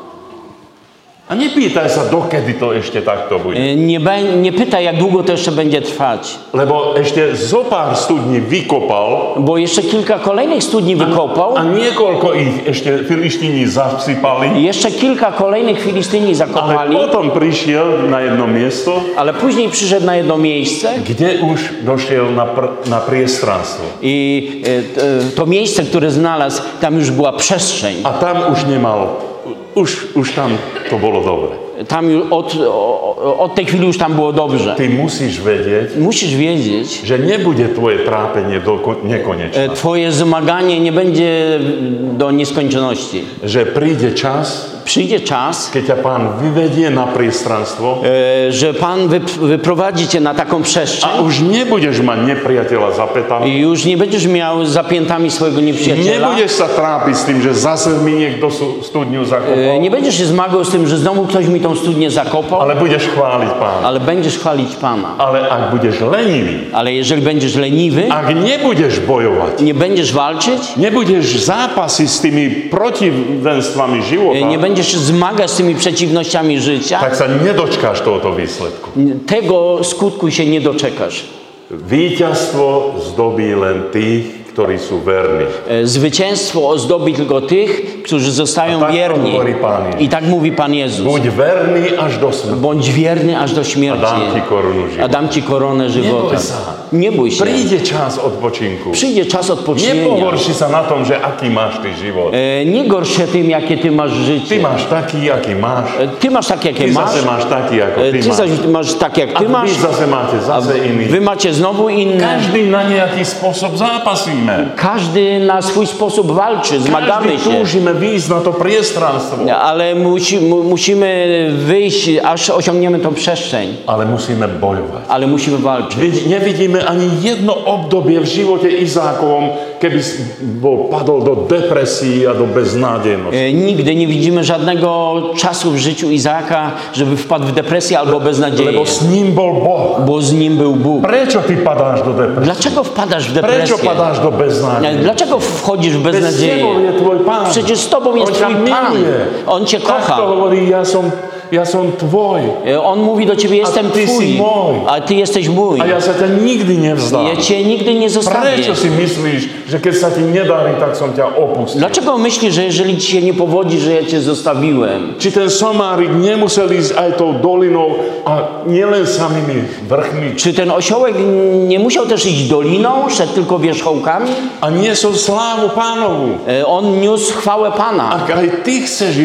A nepýtaj sa, dokedy to ešte takto bude. E, Nie, be- nie pytaj, jak długo to jeszcze będzie trwać, Lebo ešte zo pár studní vykopal bo jeszcze kilka kolejnych studni wykopał a niekoľko ich ešte filištíni zasypali. i jeszcze kilka kolejnych Filistyni Ale zakopali, potom prišiel na jedno miesto, ale później przyszedł na jedno miejsce kde už došiel na, pr- na priestranstvo. i e, t- e, to miejsce, które znalazł, tam już była przestrzeń. A tam už nemal, už, už tam to bolo dobre. Tam już od, o- od tej chwili już tam było dobrze. Ty musíš vedieť, Musisz wiedzieć, že nebude tvoje trápenie do e, nekonečné. twoje zmaganie nie będzie do nieskończoności. Že príde čas, Przyjdzie czas, keď ťa Pán vyvedie na priestranstvo e, że Pan wyp- wyprowadzi cię na taką przestrzeń a už nebudeš mať nepriateľa za petami. i już nie będziesz miał za piętami swojego nieprzyjaciela. Nebudeš sa trápiť s tým, že zase mi niekto sú- studňu zakopal, E, Nie będziesz się zmagał z tym, że znowu ktoś mi tą studnię zakopał, ale budeš chváliť Pána. ale będziesz chwalić Pana. Ale ak budeš lenivý, Ale jeżeli będziesz leniwy, ak nebudeš bojovať, nie będziesz walczyć, nebudeš zápasiť s tými protivenstvami e, života, nie będziesz się zmagać z tymi przeciwnościami życia, tak sa nedočkáš tohoto výsledku. tego skutku się nie doczekasz. Víťazstvo zdobí len tých, ktorí sú verní. E, Zwycięstwo ozdobi tylko tych, którzy zostają A tak to wierni. hovorí Pán Ježiš. I tak mówi Pan Jezus. Buď verný až do smrti. Bądź wierny aż do śmierci, A dám ti korunu a života. dam ci koronę żywota. bój sa. Nie bój się. Príde čas odpočinku. Przyjdzie czas odpocznienia. Nepohorši sa na tom, že aký máš ty život. E, Nie gorsz się tym, jakie ty masz Ty życie. máš taký, aký máš. E, Ty masz tak, jakie Ty masz. zase máš taký, ako E, ty Ty máš. zaś masz tak, jak A ty vy masz. zase máte zase iný. Wy macie znowu inne. Každý na nejaký spôsob zápasíme. Każdy na swój sposób walczy, zmagamy Každý się. túžime výjsť na to priestranstvo. Ale musi, mu, musimy wyjść, aż osiągniemy tą przestrzeń. Ale musíme bojovať. Ale musimy walczyć. Vid- Nevidíme ani jedno obdobie v živote Izákovom, keby s- bol padol do depresí a do beznádejnosti. E, Nigdy nie widzimy żadnego czasu w życiu Izaaka, żeby wpadł w depresję albo beznadzieję. Lebo s ním bol Boh. Bo z nim był Bóg. Prečo ty padáš do depresie? Dlaczego wpadasz w Prečo depresję? padáš do beznádeje? Dlaczego wchodzisz w Veď s beznadzieję? tebou je tvoj Pán. Przecież z tobą jest On ťa twój Pan. miluje. On cię Tak to kocha. hovorí, ja som, ja som tvoj. E, On mówi do ciebie, jestem ty si twój, mój. a ty jesteś mój. A ja sa ťa nikdy nevzdám. Ja cię nigdy nie zostawię. Prečo si myslíš, že keď sa ti nedarí, tak som ťa opustil? Dlaczego myślisz, że jeżeli ci się nie powodzi, że ja cię zostawiłem? Či ten somárik nemusel ísť aj tou dolinou a nielen samými vrchmi Czy ten osiołek nie musiał też iść doliną, szedł tylko wierzchołkami? a niesol slávu Pánovu. E, On niósł chwałę Pana. Ak aj ty chceš ísť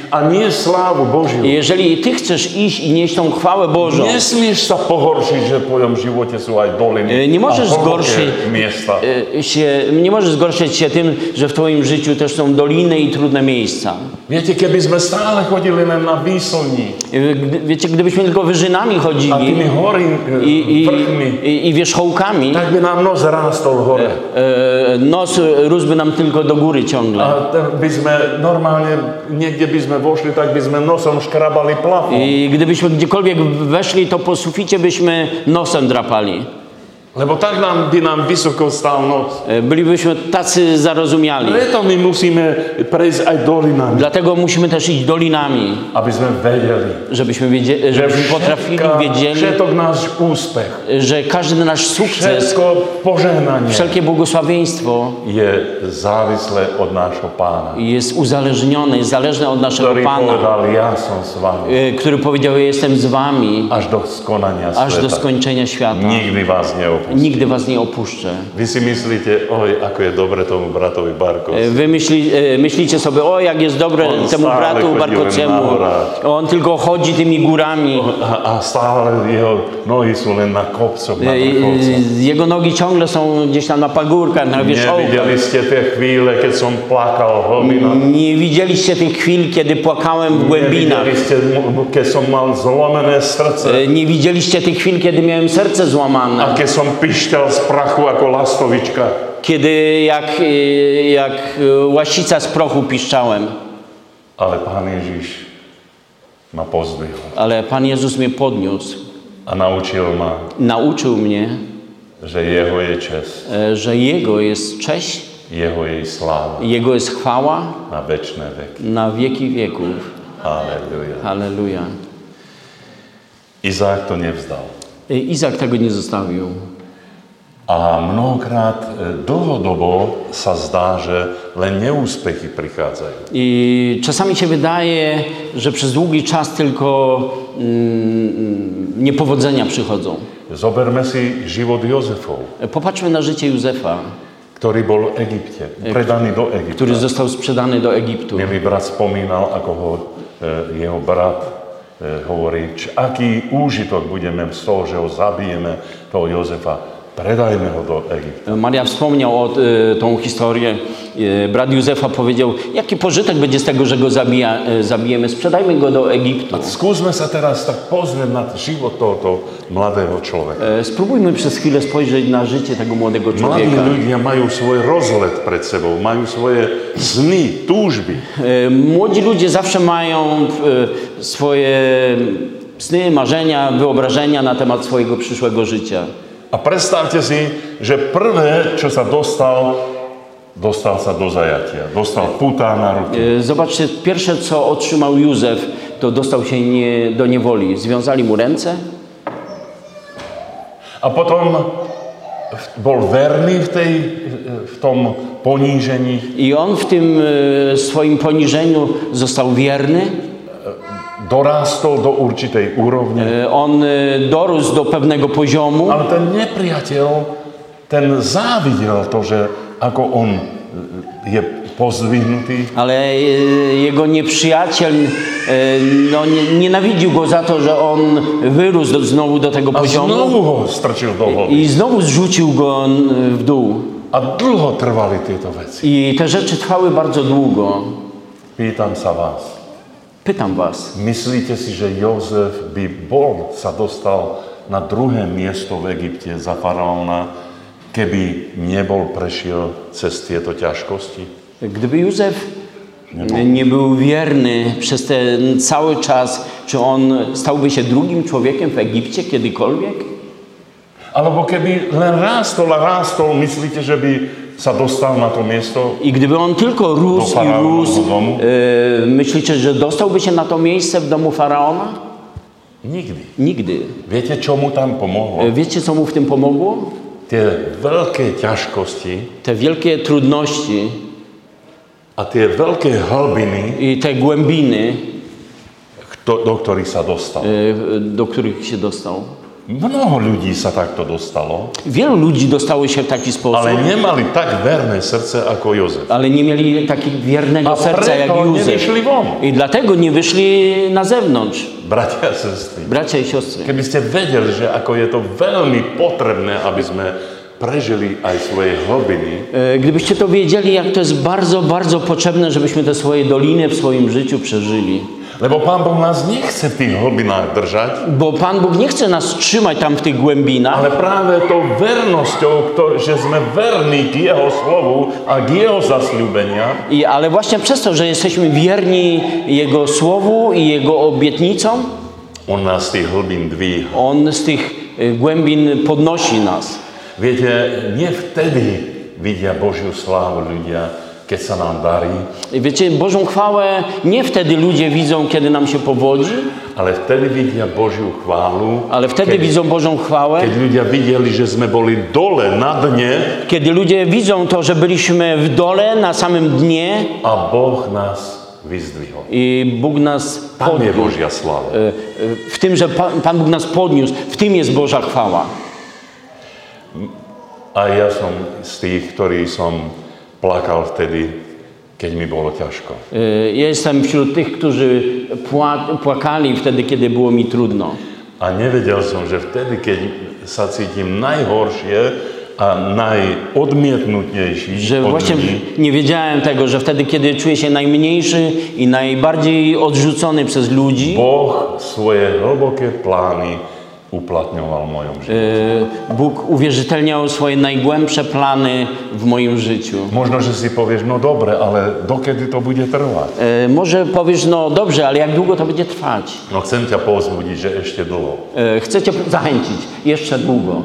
a nie slávu Božiu. Jeżeli ty chcesz iść i nieść tą chwałę Bożą, Nesmieš sa pohoršiť, že v tvojom živote sú aj doliny nie możesz a hlboké zgorszyć miesta. e, się, nie możesz zgorszyć się tym, że w twoim życiu też są doliny i trudne miejsca. Viete, keby sme stále chodili len na výsolní E, gdy- Wiecie, gdybyśmy tylko wyżynami a chodzili tými hory, i, i, vrchmi, i, i wierzchołkami, tak by nám nos rástol hore. e, nos rósłby nam tylko do góry ciągle. A tak by sme normálne, niekde by sme vošli, tak by sme nosom škrabali plafón. I gdybyśmy gdziekolwiek weszli, to po suficie byśmy nosem drapali. Lebo tak nám, by nám vysoko stál nos. E, Bylibyśmy tacy zarozumiali. Preto my musíme prejsť aj dolinami, Dlatego musimy też iść dolinami, aby sme vedeli, żebyśmy, wiedzie, že żebyśmy potrafili, všetka, wiedzieli, všetok náš úspech, że każdy nasz sukces, všetko požehnanie wszelkie błogosławieństwo je závislé od nášho Pána, jest uzależnione, jest zależne od naszego ktorý Pana, povedal, ja som s vami e, który powiedział: ja jestem z wami až do skonania aż do sveta. skończenia świata. Nikdy vás neopustím. Nigdy was nie opuszczę. Vy si myslíte, oj, ako je dobre tomu bratovi Barkos. E, Wy myśli, e, myślicie sobie: o, jak jest dobre On temu stále bratu chodí Barkociemu. len na horách. On tylko chodzi tymi górami. A, a stále jeho nohy sú len na kopcoch, na E, vrcholcoch. e, Jego nogi ciągle są gdzieś tam na pagórkach, na wierzchołkach. Nevideli ste tie chvíle, keď som plakal hlbina? Nie widzieliście tych chwil, kiedy płakałem w głębinach. Nevideli ste, keď som mal zlomené srdce? E, Nie widzieliście tych chwil, kiedy miałem serce A złamane. keď som pišťal z prachu ako lastovička? Kiedy jak, e, jak e, łasica z prochu piszczałem. Ale Pán Ježiš ma pozdvihol Ale Pan Jezus mnie podniósł. a naučil ma, Nauczył mnie, že Jeho je čest, e, że Jego jest cześć, Jeho jej sláva Jego jest chwała na večné veky. na wieki wieków. Halleluja. Halleluja. Izák to nevzdal. E, Izak tego nie zostawił. A mnohokrát e, dlhodobo sa zdá, že len neúspechy prichádzajú. I czasami się wydaje, że przez długi czas tylko mm, niepowodzenia przychodzą. Zoberme si život Jozefov, Popatrzmy na życie Józefa, ktorý bol v Egypte, predaný do Egypta. który został sprzedany do Egiptu. Milý brat spomínal, ako ho e, jeho brat e, hovorí, č, aký úžitok budeme z toho, že ho zabijeme, toho Jozefa. Predajme ho do Egypta. Maria wspomniał o e, tą historię. E, brat Józefa powiedział: jaki pożytek będzie z tego, że go zabija, e, zabijemy? Sprzedajmy go do Egiptu. Skúsme sa teraz tak pozrieť na život tohoto mladého človeka. E, spróbujmy przez chwilę spojrzeć na życie tego młodego Mladí człowieka. ľudia majú svoj rozlet pred sebou, majú svoje sny, túžby. E, młodzi ludzie zawsze mają e, swoje sny, marzenia, wyobrażenia na temat swojego przyszłego życia. A predstavte si, že prvé, čo sa dostal, dostal sa do zajatia. Dostal putá na ruky. E, Zobaczcie, pierwsze co otrzymał Józef, to dostał się nie, do niewoli. Związali mu ręce A potom bol verný v, tej, v tom ponížení. i on w tym e, swoim poniżeniu został wierny. Dorástol do určitej úrovne. E, On e, dorósł do pewnego poziomu, Ale ten nepriateľ, ten závidel to, że ako on je pozdvihnutý. ale e, jego nieprzyjaciel e, no, nie, nienawidził go za to, że on wyrósł do, znowu do tego A poziomu znovu ho strčil do vody. i znowu zrzucił go n- w dół. A dlho trvali tieto veci. I te rzeczy trwały bardzo długo. Pýtam sa vás. Pytam was, Myslíte si, že Jozef by bol sa dostal na druhé miesto v Egypte za faraóna, keby nebol prešiel cez tieto ťažkosti? gdyby Józef nie był wierny przez ten cały czas, czy on stałby się drugim człowiekiem w Egipcie kiedykolwiek? Alebo keby len rástol a rástol, myslíte, že by sa dostal na to miesto? I gdyby on tylko rósł Do i faraona rósł, do domu? e, myślicie, że dostałby się na to miejsce w domu faraona? Nikdy. Nigdy. Viete, čo mu tam pomohlo? E, Wiecie, co mu w tym pomogło? Tie veľké ťažkosti Te wielkie trudności a tie veľké hlbiny, i te głębiny, do, do ktorých sa dostal. e, do których się dostał. Mnoho ľudí sa takto dostalo, Wielu ludzi dostało się w taki sposób, ale nemali tak verné srdce ako Jozef. ale nie mieli takiego wiernego A serca jak preto Józef. nevyšli von. I dlatego nie wyszli na zewnątrz, Bratia a sestry, bracia i siostry. keby ste vedeli, že ako je to veľmi potrebné, aby sme prežili aj svoje hlbiny, E, Gdybyście to wiedzieli, jak to jest bardzo, bardzo potrzebne, żebyśmy te swoje doliny w swoim życiu przeżyli. lebo Pán Boh nás nechce v tých hlbinách držať, Bo Pan Bóg nie chce nas trzymać tam w tych głębinach, ale práve tou vernosťou, kto- že sme verní k Jeho slovu a k Jeho zasľúbenia, I, ale właśnie przez to, że jesteśmy wierni Jego słowu i Jego obietnicom, On nás z tých hlbín dvíha. On z tych y, głębin podnosi nas. Viete, nie vtedy vidia Božiu slávu ľudia, keď sa nám darí, I wiecie, Bożą chwałę nie wtedy ludzie widzą, kiedy nam się powodzi, ale vtedy vidia Božiu chválu, ale wtedy keď, widzą Bożą chwałę, keď ľudia videli, že sme boli dole na dne kiedy ludzie widzą to, że byliśmy w dole, na samym dnie a Boh nás vyzdvihol. i Bóg nas Tam je podniósł. Božia sláva. Y, y, W tym, że Pan, Pan Bóg nas podniósł, w tym jest Boża chwała. A ja som z tých, ktorý som plakal vtedy, keď mi bolo ťažko. Y, Ja jestem wśród tych, którzy pła- płakali wtedy, kiedy było mi trudno. A nevedel som, že vtedy, keď sa cítim najhoršie a najodmietnutejší Że od właśnie ľudí, nie wiedziałem tego, że wtedy, kiedy czuję się najmniejszy i najbardziej odrzucony przez ludzi, Boh svoje hlboké plány uplatňoval v mojom živote. y, Bóg uwierzytelniał swoje najgłębsze plany w moim życiu. Možno, že si povieš, no dobre, ale dokedy to bude trvať? Y, Może powiesz, no dobrze, ale jak długo to będzie trwać? No chcem ťa povzbudiť, že ešte dlho. Y, Chcę cię zachęcić, jeszcze długo.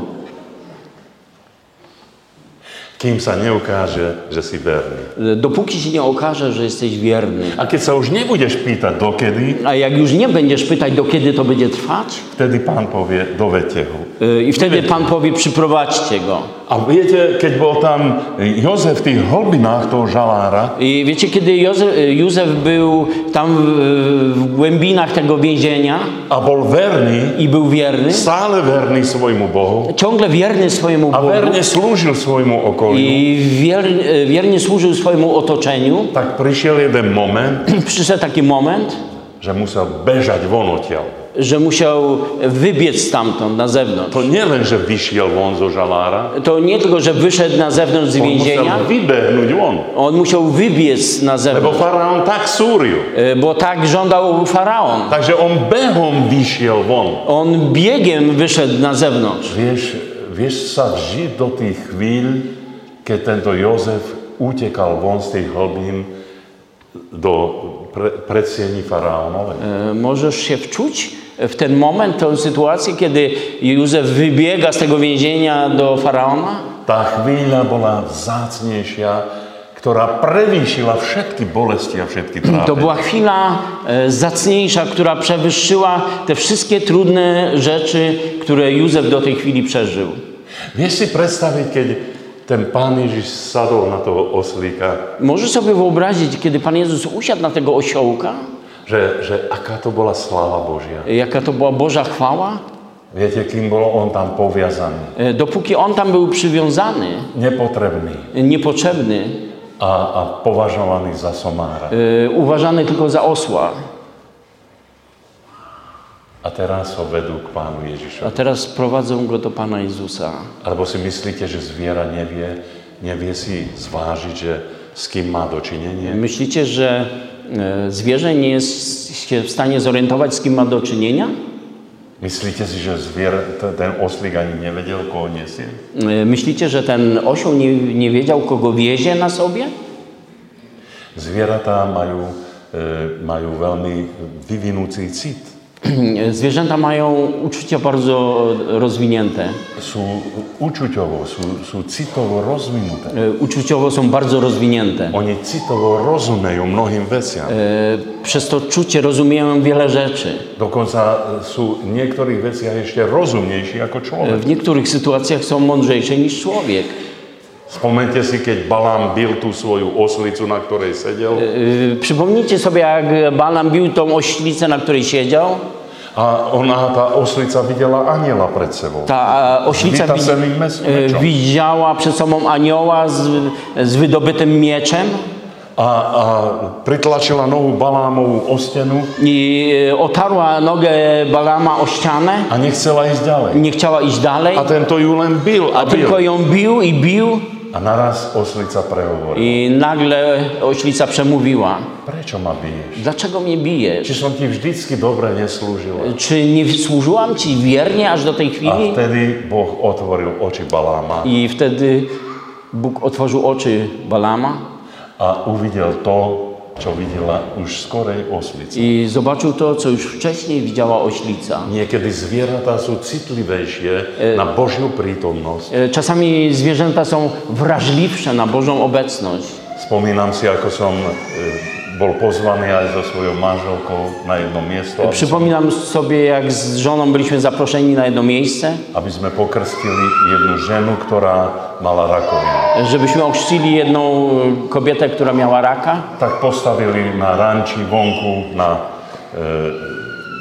Kým sa neukáže, že si verný. Y, Dopóki się nie okaże, że jesteś wierny. A keď sa už nebudeš pýtať dokedy, A jak już nie będziesz pytać, do kiedy to będzie trwać, vtedy Pán povie, dovedte ho. y, i wtedy Pan powie, przyprowadźcie go. A viete, keď bol tam Jozef v tých hlbinách toho žalára, I wiecie, kiedy Józef, Józef był tam w, w głębinach tego więzienia a bol verný, i był wierny, stále verný svojmu Bohu ciągle wierny swojemu a Bogu verne slúžil svojmu okoliu, i wier, wiernie służył swojemu otoczeniu, tak prišiel jeden moment, przyszedł taki moment, že musel bežať von odtiaľ. że musiał wybiec stamtąd, na zewnątrz. To nie len, že vyšiel von zo žalára, To nie tylko, że wyszedł na zewnątrz z on musel więzienia, vybehnúť von. on musiał wybiec na Lebo zewnątrz, faraón tak súril. e, bo tak żądał faraon. Takže on behom vyšiel von. On biegiem wyszedł na zewnątrz. Vieš, vieš sa vžiť do tých chvíľ, keď tento Jozef utekal von z tých hlbín do pre, predsieni faraónovej. E, Możesz się wczuć w ten moment, tę sytuację, kiedy Józef wybiega z tego więzienia do faraona? Tá chvíľa bola vzácnejšia, ktorá prevýšila všetky bolesti a všetky To trápenia. była chwila e, zacniejsza, która przewyższyła te wszystkie trudne rzeczy, które Józef do tej chwili przeżył. Vieš si predstaviť, keď ten Pán Ježiš sadol na toho oslíka, Możesz sobie wyobrazić, kiedy Pan Jezus usiadł na tego osiołka, že, že aká to bola sláva Božia. jaka to była Boża chwała? Viete, kým bol on tam poviazaný, E, Dopóki on tam był przywiązany, nepotrebný niepotrzebny, a, a považovaný za somára. e, uważany tylko za osła, A teraz ho vedú k Pánu Ježišovi. a teraz prowadzą go do Pana Jezusa. Alebo si myslíte, že zviera nevie, nevie si zvážiť, že s kým má dočinenie? Myślicie, że e, zwierzę nie jest się w stanie zorientować, z kim ma do czynienia? Myslíte si, že zvier, t- ten oslík ani nevedel, koho nesie? E, Myślicie, że ten osioł nie, nie wiedział, kogo wiezie na sobie? Zvieratá majú, e, majú veľmi vyvinúci cit. Zwierzęta mają uczucia bardzo rozwinięte. Sú učuťovo, sú, sú citovo rozvinuté. E, Uczuciowo są bardzo rozwinięte. Oni citovo rozumejú mnohým veciam. E, Przez to czucie rozumieją wiele rzeczy. Dokonca sú v niektorých veciach ešte rozumnejší ako E, človek. W niektórych sytuacjach są mądrzejsze niż człowiek. Spomeňte si, keď Balám bil tú svoju oslicu, na ktorej sedel, E, Przypomnijcie sobie, jak Balaam bił tą oślicę, na której siedział. A ona, tá oslica, videla aniela pred sebou. Ta oślica wi- Vytaseným mes- e, mečom. widziała przed sobą anioła z, z wydobytym mieczem A, a pritlačila nohu Balámovu o stenu i e, otarła nogę Balama o ścianę. a nechcela ísť ďalej. Nie chciała iść dalej, A tento ju len bil a a tylko bil. ją bił i bił. A naraz oslica prehovorila. I nagle oślica przemówiła. Prečo ma biješ? Dlaczego mnie bijesz? Či som ti vždycky dobre neslúžila? Czy nie służyłam ci wiernie aż do tej A chwili? vtedy Boh otvoril oči Baláma I wtedy Bóg otworzył oczy Balama a uvidel to, čo videla už skorej oslica. i zobaczył to, co już wcześniej widziała oślica. Niekedy zvieratá sú citlivejšie na Božiu prítomnosť. E, Czasami zwierzęta są wrażliwsze na Bożą obecność. Spomínam si, ako som e, bol pozvaný aj so svojou manželkou na jedno miesto, aby, Przypominam sobie, jak z żoną byliśmy zaproszeni na jedno miejsce, aby sme pokrstili jednu ženu, ktorá mala rakovinu. żebyśmy ochrzcili jedną kobietę, która miała raka. Tak postavili na ranči vonku na e,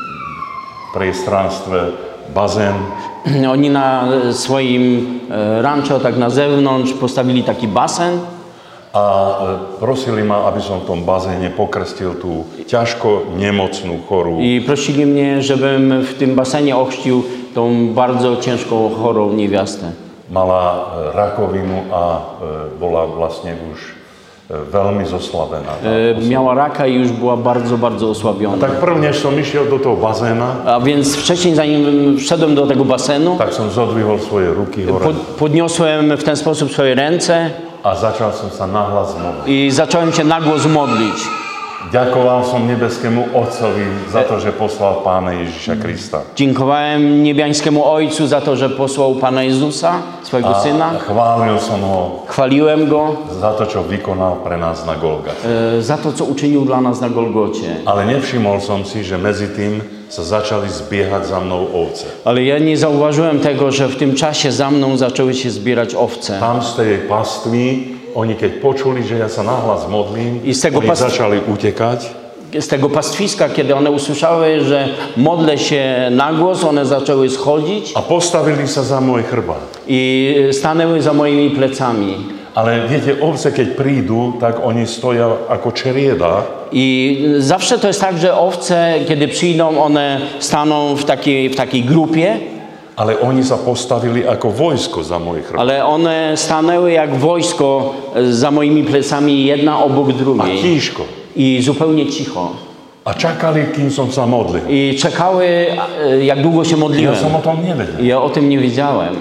priestranstve bazén Oni na swoim e, rancho, tak na zewnątrz, postawili taki basen a e, prosili ma, aby som v tom bazéne pokrstil tú ťažko nemocnú chorú. i prosili mnie, żebym w tym basenie ochrzcił tą bardzo ciężką, chorą niewiastę. Mala e, rakovinu a e, bola vlastne už e, veľmi zoslabená. E, miała raka i już była bardzo, bardzo osłabiona. Tak prv, než som išiel do toho bazéna, A więc wcześniej, zanim wszedłem do tego basenu, tak som zodvihol svoje ruky hore pod, podniosłem w ten sposób swoje ręce a začal som sa nahlas modliť. i zacząłem się na głos modlić. Ďakoval som nebeskému Otcovi za to, že poslal Pána Ježiša Krista. Dziękowałem niebiańskiemu Ojcu za to, że posłał Pana Jezusa, swojego A Syna. chválil som ho Chwaliłem Go za to, čo vykonal pre nás na Golgate. e, za to, co uczynił dla nas na Golgocie. Ale nevšimol som si, že medzi tým sa začali zbiehať za mnou ovce. Ale ja nie zauważyłem tego, że w tym czasie za mną zaczęły się zbierać owce. Tam z tej paství, oni keď počuli, že ja sa nahlas modlím, I z tego oni past- začali utekať Z tego pastwiska, kiedy one usłyszały, że modlę się na głos, one zaczęły schodzić a postavili sa za môj chrbát. i stanęły za moimi plecami. Ale viete, ovce keď prídu, tak oni stoja ako čerieda I zawsze to jest tak, że owce, kiedy przyjdą, one staną w takiej, w takiej grupie, ale oni sa postavili ako vojsko za môj chrbát. ale one stanęły jak wojsko za moimi plecami, jedna obok A drugiej. tížko. I zupełnie cicho. A čakali, kým som sa modlil. I czekały, e, jak długo się Ja modliłem. som o tom nevedel. Ja o tym nie wiedziałem.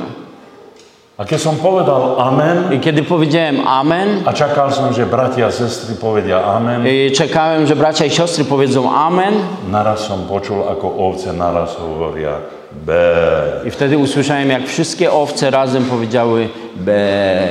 A keď som povedal amen, I kiedy powiedziałem amen, a čakal som, že bratia a sestry povedia amen, i czekałem, że bracia i siostry powiedzą amen, naraz som počul, ako ovce naraz hovoria bé. i wtedy usłyszałem, jak wszystkie owce razem powiedziały be.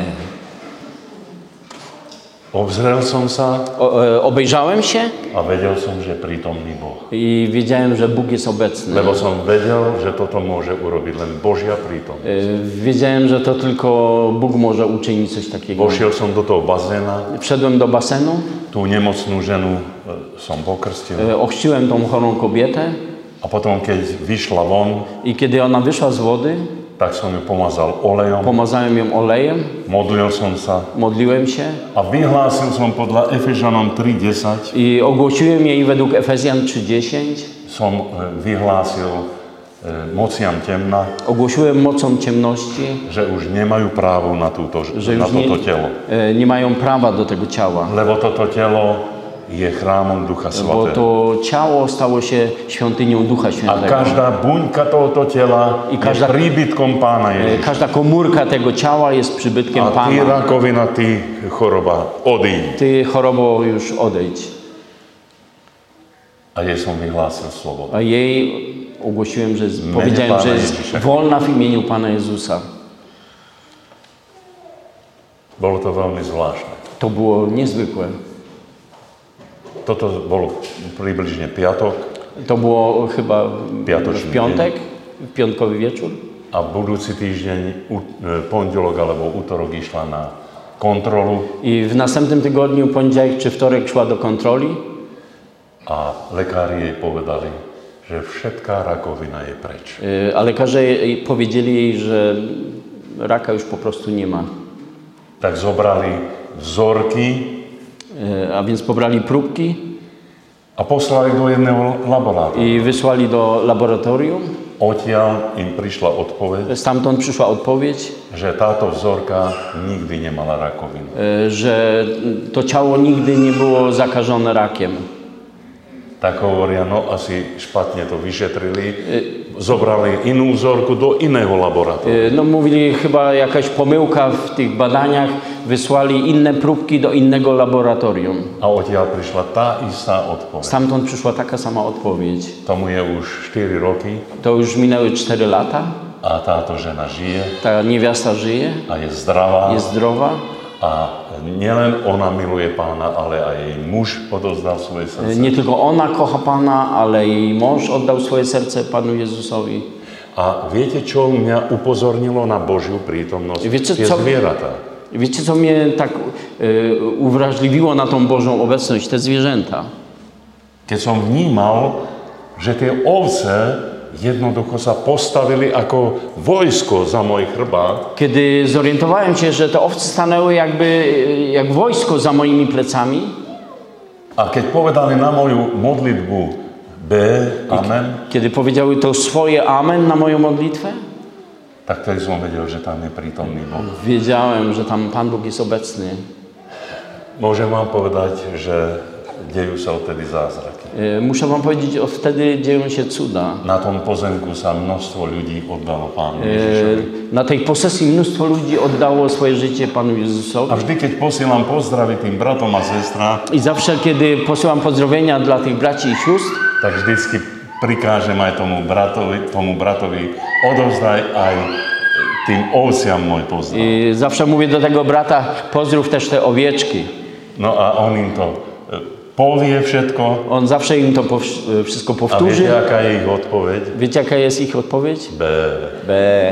Obzrel som sa O, e, obejrzałem się a vedel som, že prítomný Boh. i wiedziałem, że Bóg jest obecny. Lebo som vedel, že toto môže urobiť len Božia prítomnosť. E, Wiedziałem, że to tylko Bóg może uczynić coś takiego. Vošiel som do toho bazéna, Wszedłem do basenu, tú nemocnú ženu e, som pokrstil e, ochrzciłem tą chorą kobietę a potom, keď vyšla von, i kiedy ona wyszła z wody, tak som ju pomazal olejom, pomazałem ją olejem, modlil som sa modliłem się a vyhlásil som podľa Efežanom tri desať, i ogłosiłem jej według Efezjan trzy dziesięć, som e, vyhlásil e, mociam temna, ogłosiłem mocą ciemności, že už nemajú právo na, túto, że na już nie, toto telo. e, nie mają prawa do tego ciała, Lebo toto telo je chrámom Ducha bo Svatého. to ciało stało się świątynią Ducha A Świętego. každá buňka tohoto tela I je každá- príbytkom Pána E, Ježiša. Każda komórka tego ciała jest przybytkiem A ty Pana. rakovina, ty choroba, odíď. Ty chorobo już odejdź. A jej som vyhlásil slovo. A jej ogłosiłem, że jest, Imieniu powiedziałem, Pana że jest Jezusa. wolna w imieniu Pana Jezusa. Bolo to veľmi zvláštne. To było niezwykłe. Toto bol približne piatok To było chyba Piatočný w piątek, w piątkowy wieczór. a budúci týždeň, u- e, pondelok alebo útorok išla na kontrolu I w następnym tygodniu, poniedziałek czy wtorek, szła do kontroli. a lekári jej povedali, že všetká rakovina je preč. E, A lekarze jej- powiedzieli jej, że raka już po prostu nie ma. Tak zobrali vzorky E, A więc pobrali próbki a poslali do jedného laboratória. i wysłali do laboratorium. Odtiaľ im prišla odpoveď, Stamtąd przyszła odpowiedź, že táto vzorka nikdy nemala rakovinu. e, że to ciało nigdy nie było zakażone rakiem. Tak hovoria, no asi špatne to vyšetrili, zobrali inú vzorku do iného laboratória. E, No mówili, chyba jakaś pomyłka w tych badaniach, wysłali inne próbki do innego laboratorium. A odtiaľ prišla tá istá odpoveď. Stamtąd przyszła taka sama odpowiedź. Tomu je už štyri roky To już minęły cztery lata, a táto žena žije ta niewiasta żyje, a je zdravá. jest zdrowa. A nielen ona miluje Pána, ale aj jej muž odozdal svoje E, srdce. Nie tylko ona kocha Pana, ale jej mąż oddał swoje serce Panu Jezusowi. A viete, čo mňa upozornilo na Božiu prítomnosť? Viete, Tie co- zvieratá. Wiecie, co mnie tak e, uwrażliwiło na tą Bożą obecność? Te zwierzęta. Keď som vnímal, že tie ovce jednoducho sa postavili ako vojsko za môj chrbát, Kiedy zorientowałem się, że te owce stanęły jakby e, jak wojsko za moimi plecami, a keď povedali na moju modlitbu B, amen, kiedy powiedziały to swoje amen na moją modlitwę, tak tedy som vedel, že tam je prítomný Boh. wiedziałem, że tam Pan Bóg jest obecny. Môžem vám povedať, že dejú sa odtedy zázraky. E, Muszę wam powiedzieć, od wtedy dzieją się cuda. Na tom pozemku sa množstvo ľudí oddalo Pánu E, Ježišovi. Na tej posesji mnóstwo ludzi oddało swoje życie Panu Jezusowi. A vždy, keď posielam pozdravy tým bratom a sestrám, I zawsze, kiedy posyłam pozdrowienia dla tych braci i sióstr, tak vždycky prikážem aj tomu bratovi, tomu bratovi, odovzdaj aj tým ovciam môj pozdrav. i zawsze mówię do tego brata, pozdrów też te owieczki. No a on im to e, povie všetko. On zawsze im to pow- wszystko A powtórzy. viete, aká je ich odpoveď? Wiecie, jaka jest ich odpowiedź? B. B.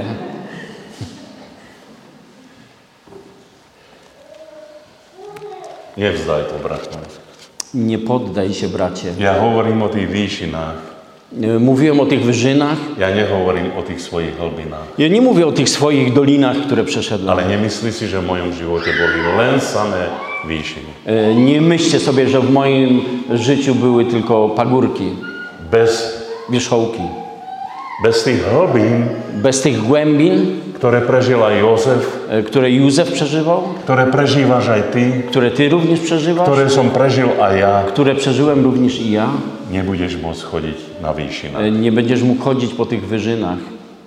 Nevzdaj to, brat môj. Nie poddaj się, bracie. Ja hovorím o tých výšinách. E, Mówiłem o tych wyżynach. Ja nehovorím o tých svojich hlbinách. Ja nie mówię o tych swoich dolinach, które przeszedłem. Ale nemyslí si, že v mojom živote boli len samé výšiny. E, Nie myślcie sobie, że w moim życiu były tylko pagórki, Bez, wierzchołki. bez tých hlbín, Bez tych głębin, ktoré prežil aj Jozef, e, które Józef przeżywał, ktoré prežívaš aj ty, które ty również przeżywasz, ktoré som prežil aj ja, które przeżyłem również i ja, nebudeš môcť chodiť na výšinách. e, nie będziesz mógł chodzić po tych wyżynach.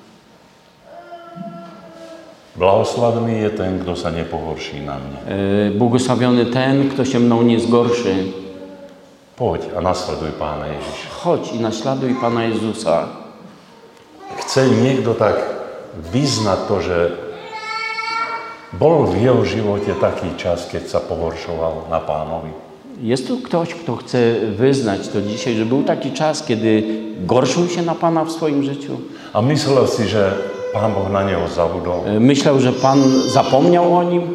Blahoslavený je ten, kto sa nepohorší na mne. E, Błogosławiony ten, kto się mną nie zgorszy. Poď a nasleduj Pána Ježiša. Chodź i naśladuj Pana Jezusa. Chce niekto tak vyznať to, že bol v jeho živote taký čas, keď sa pohoršoval na Pánovi. Jest tu ktoś, kto chce wyznać to dzisiaj, że był taki czas, kiedy gorszył się na Pana w swoim życiu. A myslel si, že Pán Boh na neho zabudol. E, Myślał, że Pan zapomniał o nim.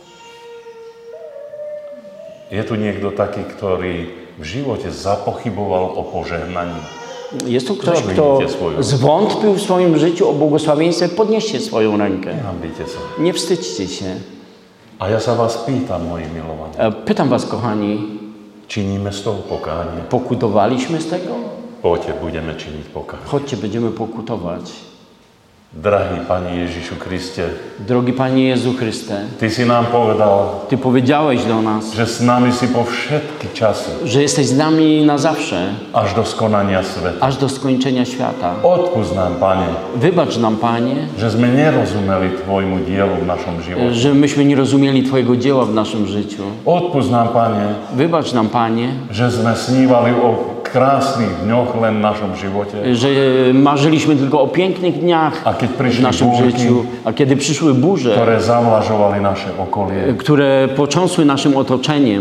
Je tu niekto taký, ktorý v živote zapochyboval o požehnaní. Jest tu ktoś, Zrobnijcie kto swoją. zwątpił w swoim życiu o błogosławieństwie. Podnieście swoją rękę. Nehambíte sa. Nie wstydźcie się. A ja sa vás pýtam, moji milovaní, E, Pytam was, kochani, činíme z toho pokánie? pokutowaliśmy z tego? Poďte, budeme činiť pokánie. Chodźcie, będziemy pokutować. Drahý Pane Ježišu Kriste, Drogi Panie Jezu Chryste, Ty si nám povedal, Ty powiedziałeś do nas, že s nami si po všetky časy, że jesteś z nami na zawsze, až do skonania sveta. aż do skończenia świata. Odpust nám, Pane, Wybacz nam, Panie, že sme nerozumeli Tvojmu dielu v našom živote. że myśmy nie rozumieli Twojego dzieła w naszym życiu. Odpust nám, Pane, Wybacz nam, Panie, že sme snívali o krásnych dňoch len v našom živote. że marzyliśmy tylko o pięknych dniach A keď w prišli naszym búrky, życiu, a kiedy przyszły burze, ktoré zavlažovali naše okolie, które począsły naszym otoczeniem,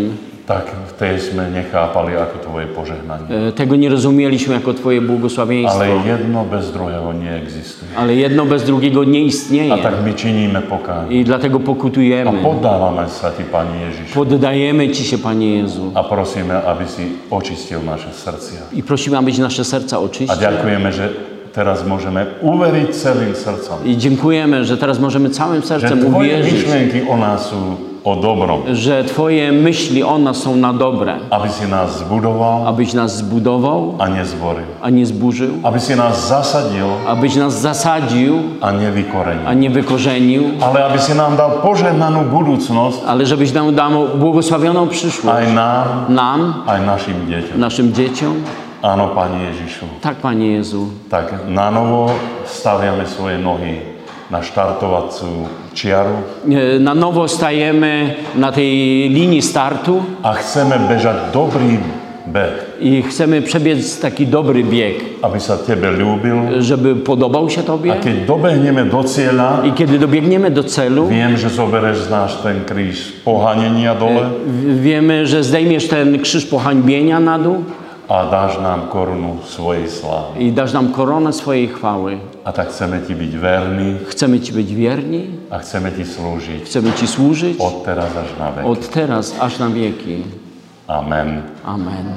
tak vtedy sme nechápali ako tvoje požehnanie. E, Tego nie rozumieliśmy jako Twoje błogosławieństwo. Ale jedno bez druhého neexistuje. Ale jedno bez drugiego nie A istnieje. tak my činíme pokánie. I dlatego A pokutujemy. poddávame sa Ti, Pane Ježišu. Poddajemy Ci się, Panie Jezu. A prosíme, aby si očistil naše srdcia. I prosimy, abyś nasze serca A oczyścił. ďakujeme, že teraz môžeme uveriť celým srdcom. I dziękujemy, że teraz możemy całym Že sercem Tvoje uwierzyć, myšlienky o nás sú o dobrom. że Twoje myśli o nas są na dobre. Aby si nás zbudoval Abyś nas zbudował, a nezboril. a nie zburzył. Aby si nás zasadil Abyś nas zasadził, a nevykorenil. a nie wykorzenił. Ale aby si nám dal požehnanú budúcnosť Ale żebyś nam dał błogosławioną przyszłość. aj nám, Nam, aj našim deťom. naszym dzieciom. Áno, Pane Ježišu. Tak, Panie Jezu. Tak na novo stawiamy swoje nohy na štartovacú čiaru E, Na nowo stajemy na tej linii startu a chceme bežať dobrý beh, i chcemy przebiec taki dobry bieg, aby sa Tebe ľúbil. żeby podobał się A Tobie. keď dobehneme do cieľa, I kiedy dobiegniemy do celu, viem, že zobereš z nás ten kríž pohanenia dole w- wiemy, że zdejmiesz ten krzyż pohańbienia na dół a dáš nám korunu svojej slávy. i dasz nam koronę swojej chwały. A tak chceme Ti byť verní Chcemy Ci być wierni, a chceme Ti slúžiť chcemy Ci służyć od teraz až na vek. od teraz aż na wieki. Amen. Amen.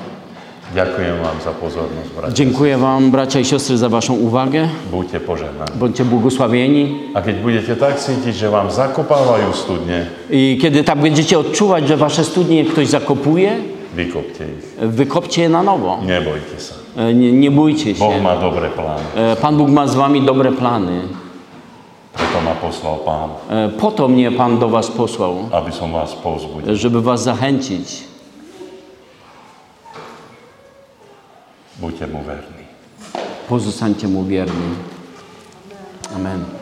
Ďakujem vám za pozornosť, bratia. Dziękuję Wam, bracia i siostry, za Waszą uwagę. Buďte požehnaní. Bądźcie błogosławieni. A keď budete tak cítiť, že vám zakopávajú studne, I kiedy tak będziecie odczuwać, że Wasze studnie ktoś zakopuje, vykopte ich. wykopcie je na nowo. Nebojte sa. E, Nie, nie bójcie Boh się. má dobré plány. E, Pan Bóg ma z Wami dobre plany. Preto ma poslal Pán, E, Po to mnie Pan do Was posłał, aby som vás povzbudil. żeby Was zachęcić. Buďte mu verní. Pozostańcie Mu wierni. Amen.